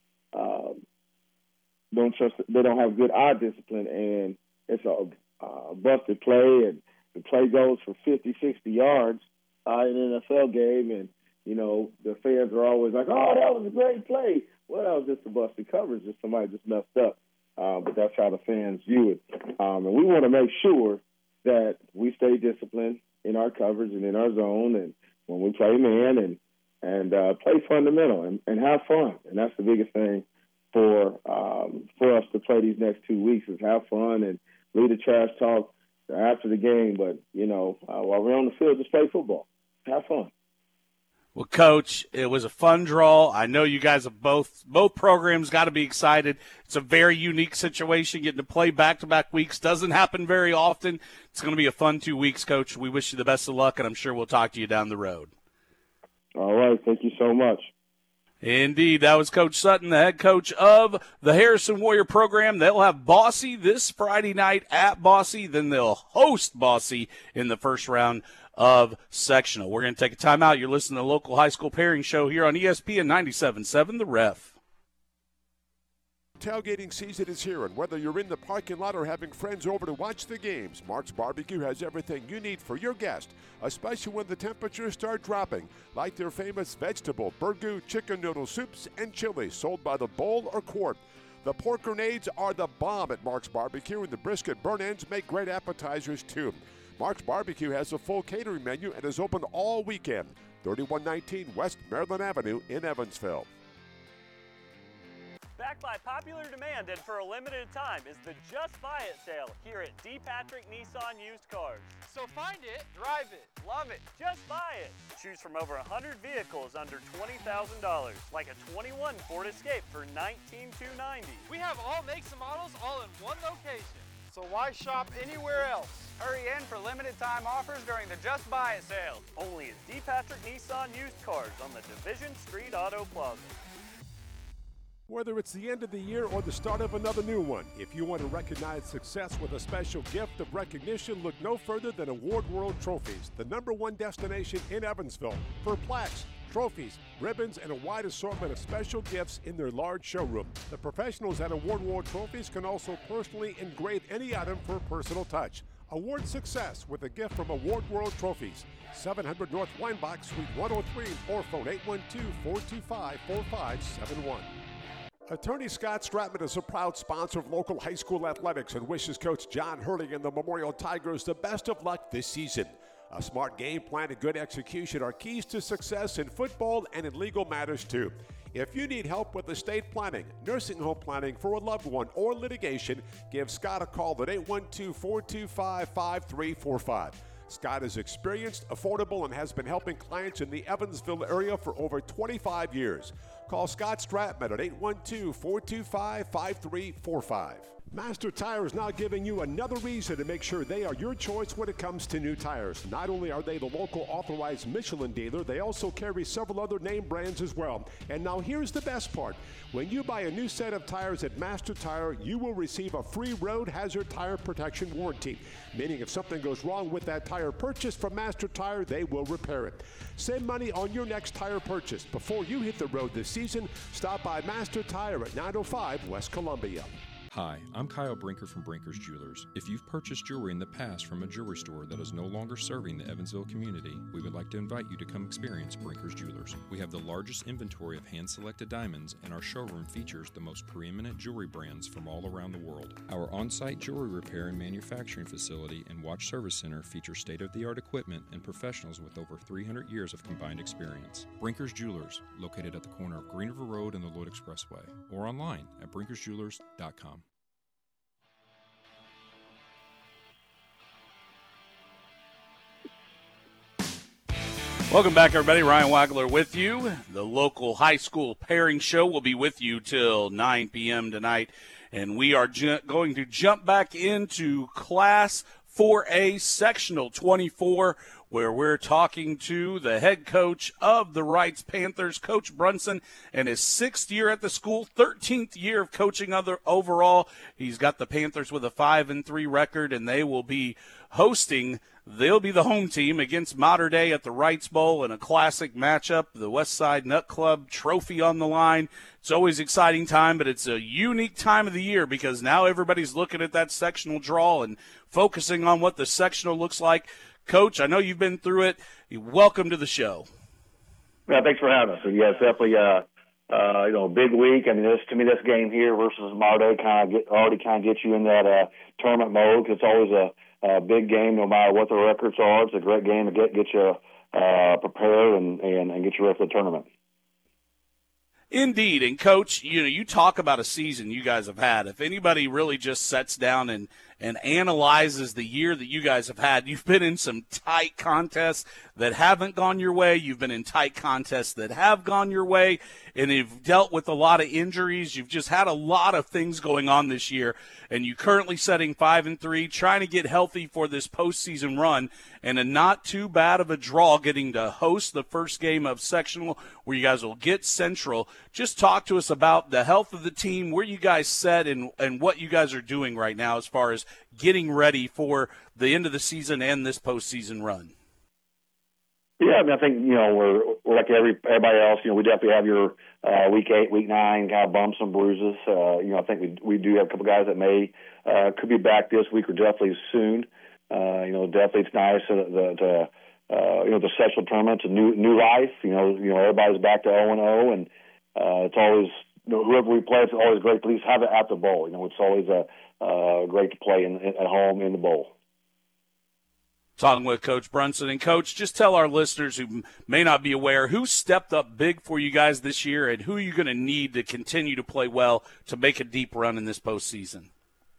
they don't have good eye discipline, and it's a busted play, and the play goes for 50, 60 yards in an NFL game, and the fans are always like, "Oh, that was a great play." Well, that was just a busted coverage, just somebody just messed up. But that's how the fans view it. And we want to make sure that we stay disciplined in our coverage and in our zone, and when we play man, and play fundamental and have fun. And that's the biggest thing for us to play these next 2 weeks, is have fun and leave the trash talk after the game. But, while we're on the field, just play football. Have fun. Well, Coach, it was a fun draw. I know you guys have both programs got to be excited. It's a very unique situation. Getting to play back-to-back weeks doesn't happen very often. It's going to be a fun 2 weeks, Coach. We wish you the best of luck, and I'm sure we'll talk to you down the road. All right. Thank you so much. Indeed. That was Coach Sutton, the head coach of the Harrison Warrior program. They'll have Bosse this Friday night at Bosse. Then they'll host Bosse in the first round of sectional. We're going to take a timeout. You're listening to the local high school pairing show here on ESPN 97.7 The Ref. Tailgating season is here, and whether you're in the parking lot or having friends over to watch the games, Mark's Barbecue has everything you need for your guest, especially when the temperatures start dropping, like their famous vegetable, burgoo, chicken noodle soups, and chili, sold by the bowl or quart. The pork grenades are the bomb at Mark's Barbecue, and the brisket burn-ends make great appetizers too. Mark's Barbecue has a full catering menu and is open all weekend. 3119 West Maryland Avenue in Evansville. Back by popular demand and for a limited time is the Just Buy It sale here at D. Patrick Nissan Used Cars. So find it, drive it, love it. Just buy it. Choose from over 100 vehicles under $20,000, like a 21 Ford Escape for $19,290. We have all makes and models all in one location. So why shop anywhere else? Hurry in for limited time offers during the Just Buy It sale. Only at D. Patrick Nissan Used Cars on the Division Street Auto Plaza. Whether it's the end of the year or the start of another new one, if you want to recognize success with a special gift of recognition, look no further than Award World Trophies, the #1 destination in Evansville for plaques, trophies, ribbons, and a wide assortment of special gifts in their large showroom. The professionals at Award World Trophies can also personally engrave any item for a personal touch. Award success with a gift from Award World Trophies. 700 North Weinbach, Suite 103, or phone 812-425-4571. Attorney Scott Stratman is a proud sponsor of local high school athletics and wishes Coach John Hurley and the Memorial Tigers the best of luck this season. A smart game plan and good execution are keys to success in football and in legal matters too. If you need help with estate planning, nursing home planning for a loved one, or litigation, give Scott a call at 812-425-5345. Scott is experienced, affordable, and has been helping clients in the Evansville area for over 25 years. Call Scott Stratman at 812-425-5345. Master Tire is now giving you another reason to make sure they are your choice when it comes to new tires. Not only are they the local authorized Michelin dealer, they also carry several other name brands as well. And now here's the best part. When you buy a new set of tires at Master Tire, you will receive a free road hazard tire protection warranty, meaning if something goes wrong with that tire purchase from Master Tire, they will repair it. Save money on your next tire purchase. Before you hit the road this season, stop by Master Tire at 905 West Columbia. Hi, I'm Kyle Brinker from Brinker's Jewelers. If you've purchased jewelry in the past from a jewelry store that is no longer serving the Evansville community, we would like to invite you to come experience Brinker's Jewelers. We have the largest inventory of hand-selected diamonds, and our showroom features the most preeminent jewelry brands from all around the world. Our on-site jewelry repair and manufacturing facility and watch service center feature state-of-the-art equipment and professionals with over 300 years of combined experience. Brinker's Jewelers, located at the corner of Green River Road and the Lloyd Expressway, or online at brinkersjewelers.com. Welcome back, everybody. Ryan Wagler with you. The local high school pairing show will be with you till 9 p.m. tonight, and we are going to jump back into Class 4A Sectional 24, where we're talking to the head coach of the Wrights Panthers, Coach Brunson, and his 6th year at the school, 13th year of coaching overall. He's got the Panthers with a 5-3 record, and they will be hosting. They'll be the home team against Mater Dei at the Wrights Bowl in a classic matchup, the Westside Nut Club trophy on the line. It's always an exciting time, but it's a unique time of the year because now everybody's looking at that sectional draw and focusing on what the sectional looks like. Coach, I know you've been through it. Welcome to the show. Yeah, thanks for having us. Yeah, it's definitely big week. I mean, this game here versus Mater Dei already gets you in that tournament mode because it's always a big game, no matter what the records are. It's a great game to get you prepared and get you ready for the tournament. Indeed. And, Coach, you talk about a season you guys have had. If anybody really just sets down and analyzes the year that you guys have had, you've been in some tight contests that haven't gone your way. You've been in tight contests that have gone your way, and you've dealt with a lot of injuries. You've just had a lot of things going on this year, and you're currently setting 5-3, trying to get healthy for this postseason run, and a not too bad of a draw getting to host the first game of sectional where you guys will get Central. Just talk to us about the health of the team, where you guys set, and what you guys are doing right now as far as getting ready for the end of the season and this postseason run. Yeah, I mean, I think, we're like everybody else. We definitely have your week 8, week 9 kind of bumps and bruises. I think we do have a couple guys that could be back this week or definitely soon. Definitely it's nice the sectional tournament's a new life. Everybody's back to 0-0, and it's always whoever we play. It's always great to at least have it at the bowl. It's always great to play at home in the bowl. Talking with Coach Brunson. And, Coach, just tell our listeners who may not be aware, who stepped up big for you guys this year and who are you going to need to continue to play well to make a deep run in this postseason?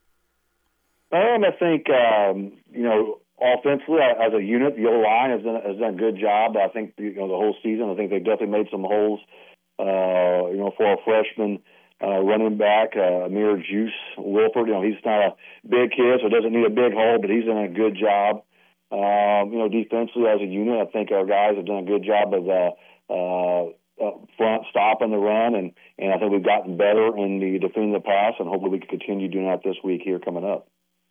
I think, offensively, as a unit, the O-line has done a good job. I think, the whole season, I think they definitely made some holes, for our freshman running back, Amir Juice Wilford. He's not a big kid, so doesn't need a big hole, but he's done a good job. Defensively as a unit, I think our guys have done a good job of front stopping the run, and I think we've gotten better in the defending the pass, and hopefully we can continue doing that this week here coming up.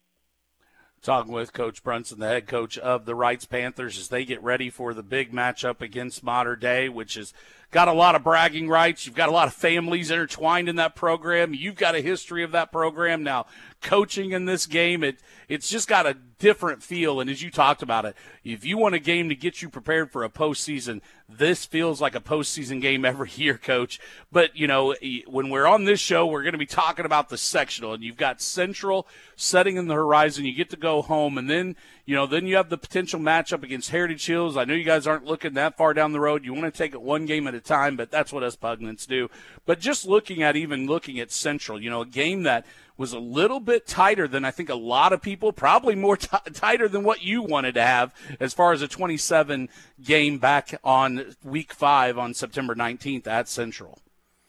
Talking with Coach Brunson, the head coach of the Wrights Panthers, as they get ready for the big matchup against Mater Dei, which has got a lot of bragging rights. You've got a lot of families intertwined in that program. You've got a history of that program. Now, coaching in this game, it's just got a different feel. And as you talked about it, if you want a game to get you prepared for a postseason, this feels like a postseason game every year, Coach. But, when we're on this show, we're going to be talking about the sectional. And you've got Central setting in the horizon. You get to go home. And then you have the potential matchup against Heritage Hills. I know you guys aren't looking that far down the road. You want to take it one game at a time, but that's what us Pugnants do. But just looking at Central, a game that was a little bit tighter than I think a lot of people, probably more tighter than what you wanted to have as far as a 27 game back on week 5 on September 19th at Central.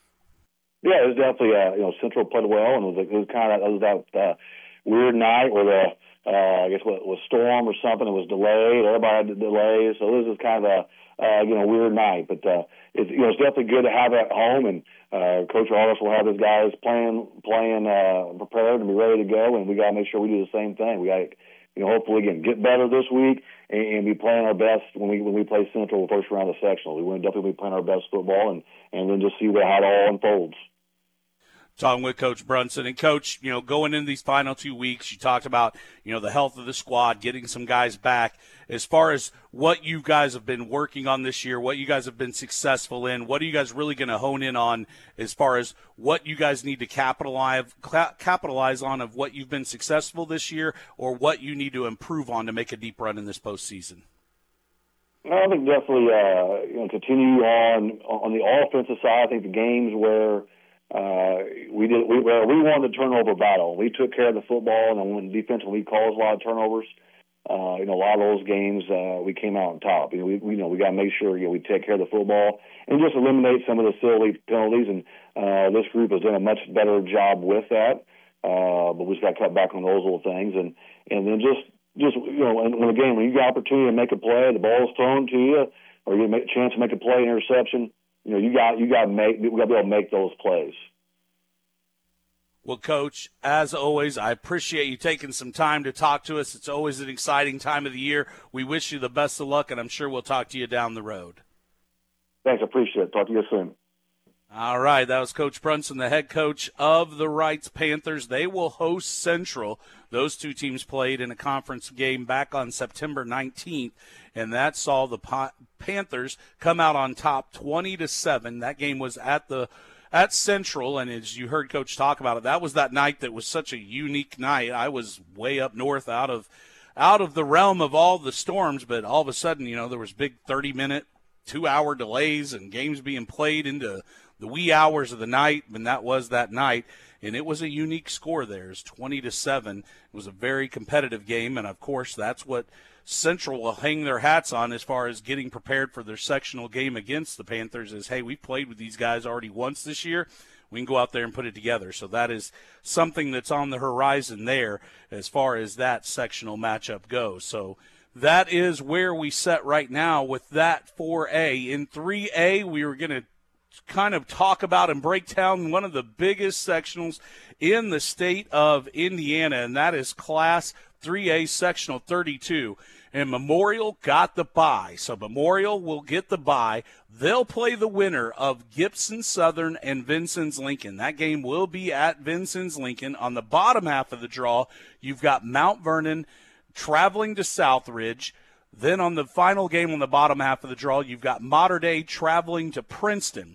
Yeah, it was definitely, Central played well, and it was that weird night where I guess what was storm or something. It was delayed. Everybody had delays, so this is kind of a weird night. But it's definitely good to have it at home, and Coach Artis will have his guys playing prepared and be ready to go. And we got to make sure we do the same thing. We got to hopefully again get better this week and be playing our best when we play Central the first round of sectional. We want to definitely be playing our best football and then just see how it all unfolds. Talking with Coach Brunson. And, Coach, going into these final 2 weeks, you talked about, the health of the squad, getting some guys back. As far as what you guys have been working on this year, what you guys have been successful in, what are you guys really going to hone in on as far as what you guys need to capitalize on of what you've been successful this year, or what you need to improve on to make a deep run in this postseason? I think definitely continue on the offensive side. I think the games where we won the turnover battle. We took care of the football, and then when defensively we caused a lot of turnovers. A lot of those games we came out on top. We got to make sure we take care of the football and just eliminate some of the silly penalties. And this group has done a much better job with that. But we just got to cut back on those little things, and then just in the game when you got opportunity to make a play, the ball's thrown to you, or you make a chance to make a play, interception. We got to be able to make those plays. Well, Coach, as always, I appreciate you taking some time to talk to us. It's always an exciting time of the year. We wish you the best of luck, and I'm sure we'll talk to you down the road. Thanks, I appreciate it. Talk to you soon. All right, that was Coach Brunson, the head coach of the Wrights Panthers. They will host Central. Those two teams played in a conference game back on September 19th, and that saw the Panthers come out on top 20-7. That game was at Central, and as you heard Coach talk about it, that was that night that was such a unique night. I was way up north out of the realm of all the storms, but all of a sudden, there was big 30-minute, 2-hour delays and games being played into the wee hours of the night, and that was that night. And it was a unique score there. It was 20-7. It was a very competitive game, and, of course, that's what Central will hang their hats on as far as getting prepared for their sectional game against the Panthers is, hey, we've played with these guys already once this year. We can go out there and put it together. So that is something that's on the horizon there as far as that sectional matchup goes. So that is where we set right now with that 4A. In 3A, we were going to kind of talk about and break down one of the biggest sectionals in the state of Indiana, and that is Class 3A Sectional 32. And Memorial got the bye. So Memorial will get the bye. They'll play the winner of Gibson Southern and Vincennes Lincoln. That game will be at Vincennes Lincoln. On the bottom half of the draw, you've got Mount Vernon traveling to Southridge. Then on the final game on the bottom half of the draw, you've got Mater Dei traveling to Princeton.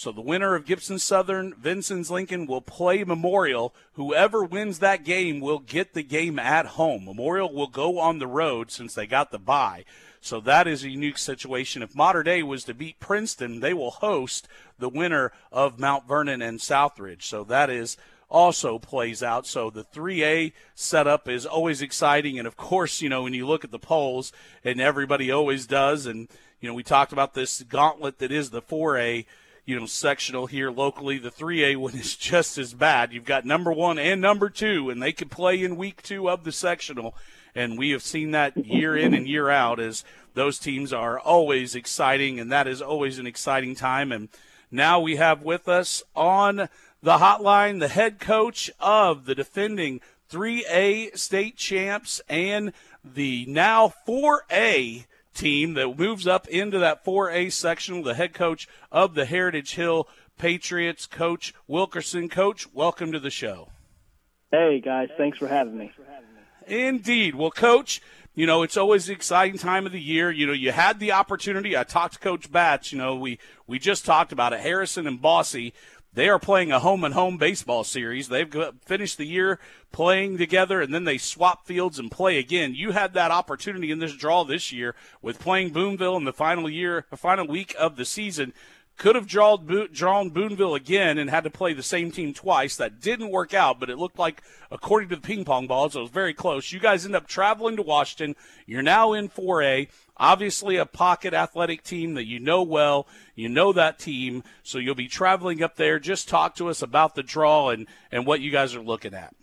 So the winner of Gibson Southern, Vincennes Lincoln, will play Memorial. Whoever wins that game will get the game at home. Memorial will go on the road since they got the bye. So that is a unique situation. If Mater Dei was to beat Princeton, they will host the winner of Mount Vernon and Southridge. So that is also plays out. So the 3A setup is always exciting. And, of course, when you look at the polls, and everybody always does, and, we talked about this gauntlet that is the 4A, sectional here locally. The 3A one is just as bad. You've got number 1 and number 2, and they could play in week 2 of the sectional. And we have seen that year in and year out as those teams are always exciting, and that is always an exciting time. And now we have with us on the hotline the head coach of the defending 3A state champs and the now 4A team that moves up into that 4A sectional, the head coach of the Heritage Hill Patriots, Coach Wilkerson. Coach, welcome to the show. Hey, guys. Thanks for having me. Indeed. Well, Coach, it's always the exciting time of the year. You had the opportunity. I talked to Coach Batch. We just talked about it. Harrison and Bossy, they are playing a home-and-home baseball series. They've finished the year playing together, and then they swap fields and play again. You had that opportunity in this draw this year with playing Boonville in the final week of the season. Could have drawn Boonville again and had to play the same team twice. That didn't work out, but it looked like, according to the ping pong balls, it was very close. You guys end up traveling to Washington. You're now in 4A. Obviously a pocket athletic team that you know well. You know that team, so you'll be traveling up there. Just talk to us about the draw and what you guys are looking at.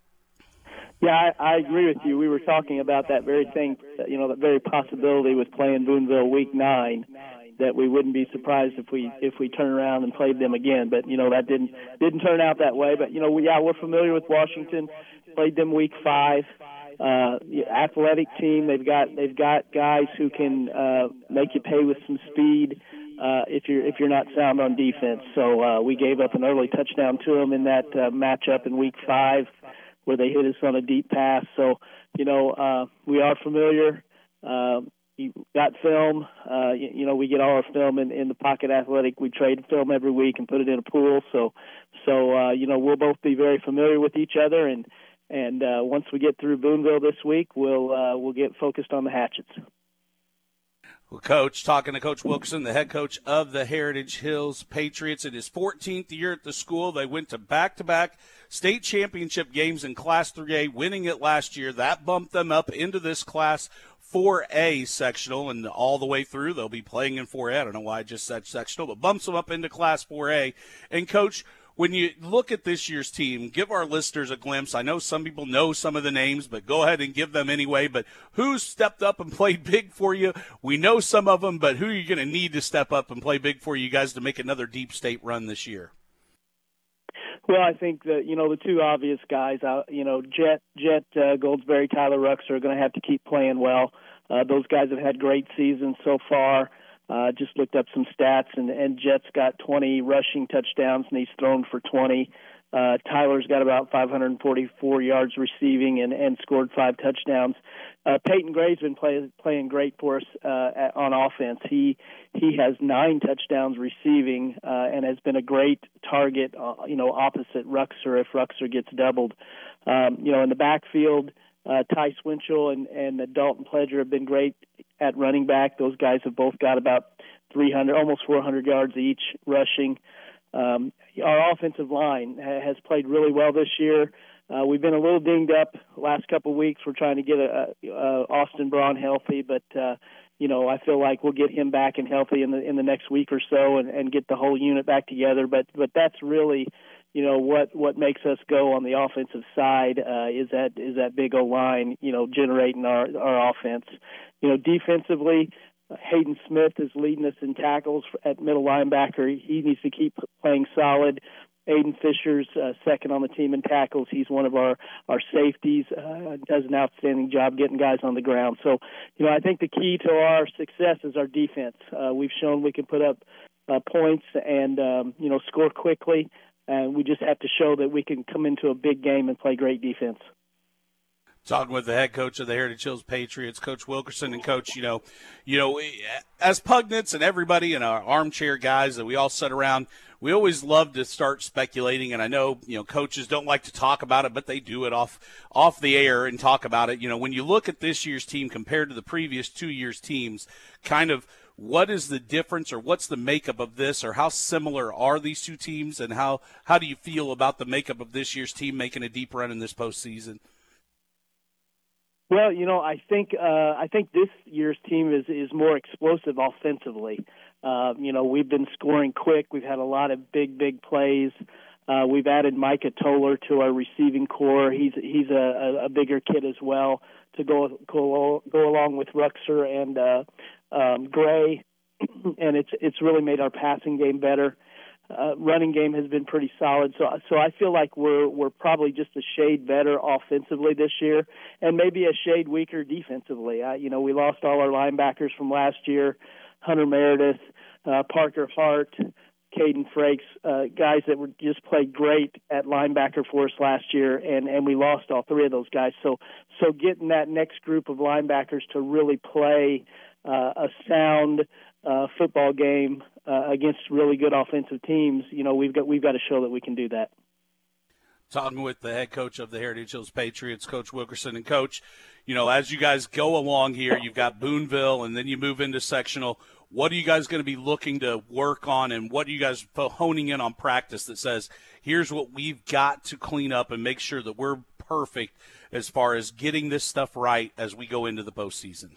Yeah, I agree with you. We were talking about that very thing, that very possibility with playing Boonville week 9. That we wouldn't be surprised if we turn around and played them again, but that didn't turn out that way. But we're familiar with Washington. Played them week 5. Athletic team. They've got guys who can make you pay with some speed if you're not sound on defense. So we gave up an early touchdown to them in that matchup in week 5, where they hit us on a deep pass. So we are familiar. You got film. We get all our film in the Pocket Athletic. We trade film every week and put it in a pool. So we'll both be very familiar with each other. And once we get through Boonville this week, we'll get focused on the Hatchets. Well, Coach, talking to Coach Wilkerson, the head coach of the Heritage Hills Patriots. In his 14th year at the school, they went to back-to-back state championship games in Class 3A, winning it last year. That bumped them up into this Class 4A sectional, and all the way through they'll be playing in 4A. I don't know why I just said sectional, but bumps them up into Class 4A. And, Coach, when you look at this year's team, give our listeners a glimpse. I know some people know some of the names, but go ahead and give them anyway. But who's stepped up and played big for you? We know some of them, but who are you going to need to step up and play big for you guys to make another deep state run this year? Well, I think that, the two obvious guys, Jet Goldsberry, Tyler Ruxer are going to have to keep playing well. Those guys have had great seasons so far. Just looked up some stats, and Jet's got 20 rushing touchdowns, and he's thrown for 20. Tyler's got about 544 yards receiving and scored 5 touchdowns. Peyton Gray's been playing great for us on offense. He has 9 touchdowns receiving and has been a great target, opposite Ruxer if Ruxer gets doubled. In the backfield, Ty Swinchell and Dalton Pledger have been great at running back. Those guys have both got about 300, almost 400 yards each rushing. Our offensive line has played really well this year. We've been a little dinged up the last couple of weeks. We're trying to get Austin Braun healthy, but I feel like we'll get him back and healthy in the next week or so and get the whole unit back together. But that's really what makes us go on the offensive side is that big O line generating our offense. Defensively, Hayden Smith is leading us in tackles at middle linebacker. He needs to keep playing solid. Aiden Fisher's second on the team in tackles. He's one of our safeties, does an outstanding job getting guys on the ground. So, I think the key to our success is our defense. We've shown we can put up points and, score quickly. And we just have to show that we can come into a big game and play great defense. Talking with the head coach of the Heritage Hills Patriots, Coach Wilkerson. And, Coach, you know, as Pugnets and everybody and our armchair guys that we all sit around, we always love to start speculating. And I know, coaches don't like to talk about it, but they do it off the air and talk about it. When you look at this year's team compared to the previous 2 years' teams, kind of what is the difference or what's the makeup of this, or how similar are these two teams, and how do you feel about the makeup of this year's team making a deep run in this postseason? Well, I think this year's team is more explosive offensively. We've been scoring quick. We've had a lot of big plays. We've added Micah Toller to our receiving core. He's a bigger kid as well to go along with Ruxer and Gray, and it's really made our passing game better. Running game has been pretty solid, so I feel like we're probably just a shade better offensively this year, and maybe a shade weaker defensively. We lost all our linebackers from last year: Hunter Meredith, Parker Hart, Caden Frakes, guys that were just played great at linebacker for us last year, and we lost all three of those guys. So getting that next group of linebackers to really play a sound football game against really good offensive teams, we've got to show that we can do that. Talking with the head coach of the Heritage Hills Patriots, Coach Wilkerson. And, Coach, as you guys go along here, you've got Boonville, and then you move into sectional. What are you guys going to be looking to work on, and what are you guys honing in on practice that says, here's what we've got to clean up and make sure that we're perfect as far as getting this stuff right as we go into the postseason?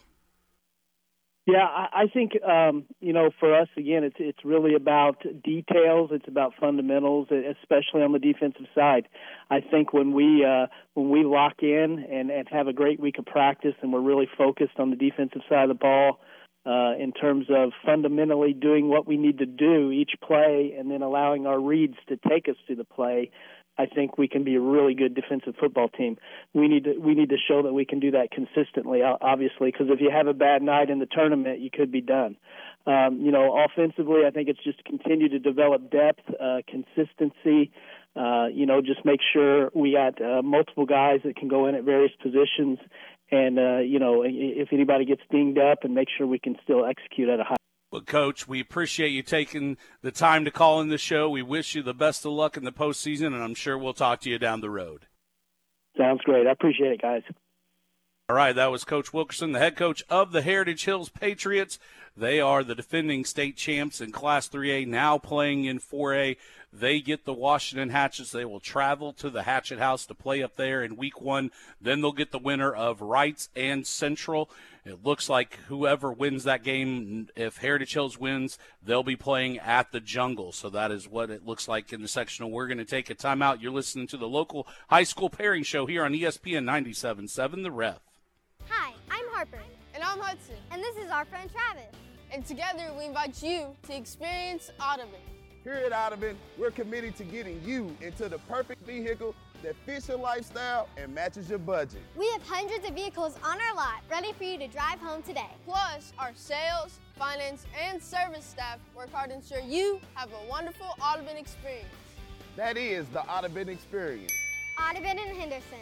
Yeah, I think, for us, again, it's really about details. It's about fundamentals, especially on the defensive side. I think when we lock in and have a great week of practice and we're really focused on the defensive side of the ball in terms of fundamentally doing what we need to do each play and then allowing our reads to take us to the play, I think we can be a really good defensive football team. We need to show that we can do that consistently, obviously, because if you have a bad night in the tournament, you could be done. Offensively, I think it's just continue to develop depth, consistency. Just make sure we got multiple guys that can go in at various positions, and if anybody gets dinged up, and make sure we can still execute at a high. Well, Coach, we appreciate you taking the time to call in the show. We wish you the best of luck in the postseason, and I'm sure we'll talk to you down the road. Sounds great. I appreciate it, guys. All right, that was Coach Wilkerson, the head coach of the Heritage Hills Patriots. They are the defending state champs in Class 3A, now playing in 4A. They get the Washington Hatchets. They will travel to the Hatchet House to play up there in Week 1. Then they'll get the winner of Wrights and Central. It looks like whoever wins that game, if Heritage Hills wins, they'll be playing at the Jungle. So that is what it looks like in the sectional. We're going to take a timeout. You're listening to the local high school pairing show here on ESPN 97.7 The Ref. Hi, I'm Harper. And I'm Hudson. And this is our friend Travis. And together we invite you to experience Audubon. Here at Audubon, we're committed to getting you into the perfect vehicle that fits your lifestyle and matches your budget. We have hundreds of vehicles on our lot ready for you to drive home today. Plus, our sales, finance, and service staff work hard to ensure you have a wonderful Audubon experience. That is the Audubon experience. Audubon and Henderson.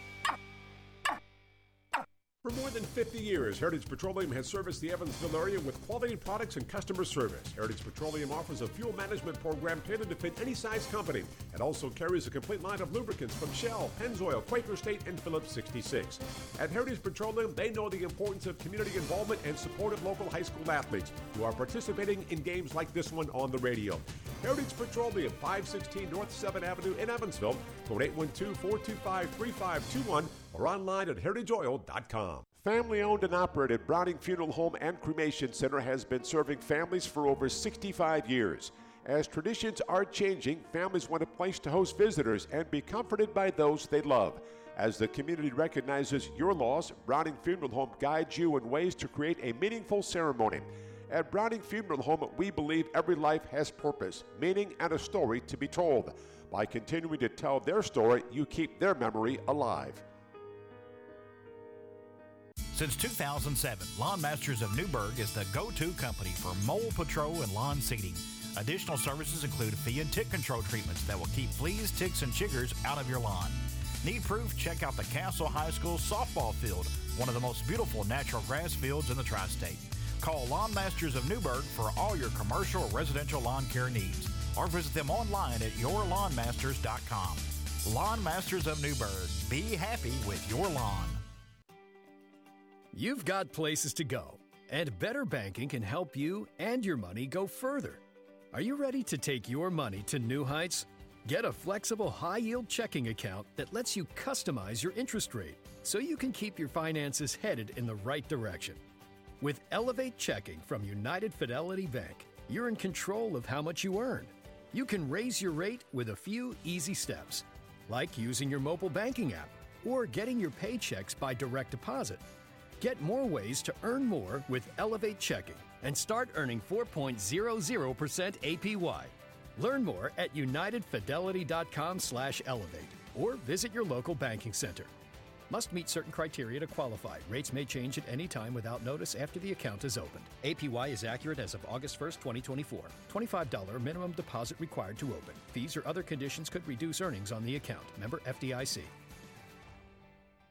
For more than 50 years, Heritage Petroleum has serviced the Evansville area with quality products and customer service. Heritage Petroleum offers a fuel management program tailored to fit any size company and also carries a complete line of lubricants from Shell, Pennzoil, Quaker State, and Phillips 66. At Heritage Petroleum, they know the importance of community involvement and support of local high school athletes who are participating in games like this one on the radio. Heritage Petroleum, 516 North 7th Avenue in Evansville. Phone 812-425-3521 or online at heritageoil.com. Family-owned and operated Browning Funeral Home and Cremation Center has been serving families for over 65 years. As traditions are changing, families want a place to host visitors and be comforted by those they love. As the community recognizes your loss, Browning Funeral Home guides you in ways to create a meaningful ceremony. At Browning Funeral Home, we believe every life has purpose, meaning, and a story to be told. By continuing to tell their story, you keep their memory alive. Since 2007, Lawn Masters of Newburgh is the go-to company for mole patrol and lawn seeding. Additional services include flea and tick control treatments that will keep fleas, ticks, and chiggers out of your lawn. Need proof? Check out the Castle High School softball field, one of the most beautiful natural grass fields in the tri-state. Call Lawn Masters of Newburgh for all your commercial or residential lawn care needs, or visit them online at yourlawnmasters.com. Lawn Masters of Newburgh. Be happy with your lawn. You've got places to go, and Better Banking can help you and your money go further. Are you ready to take your money to new heights? Get a flexible high-yield checking account that lets you customize your interest rate so you can keep your finances headed in the right direction. With Elevate Checking from United Fidelity Bank, you're in control of how much you earn. You can raise your rate with a few easy steps, like using your mobile banking app or getting your paychecks by direct deposit. Get more ways to earn more with Elevate Checking and start earning 4.00% APY. Learn more at unitedfidelity.com/elevate or visit your local banking center. Must meet certain criteria to qualify. Rates may change at any time without notice after the account is opened. APY is accurate as of August 1st, 2024. $25 minimum deposit required to open. Fees or other conditions could reduce earnings on the account. Member FDIC.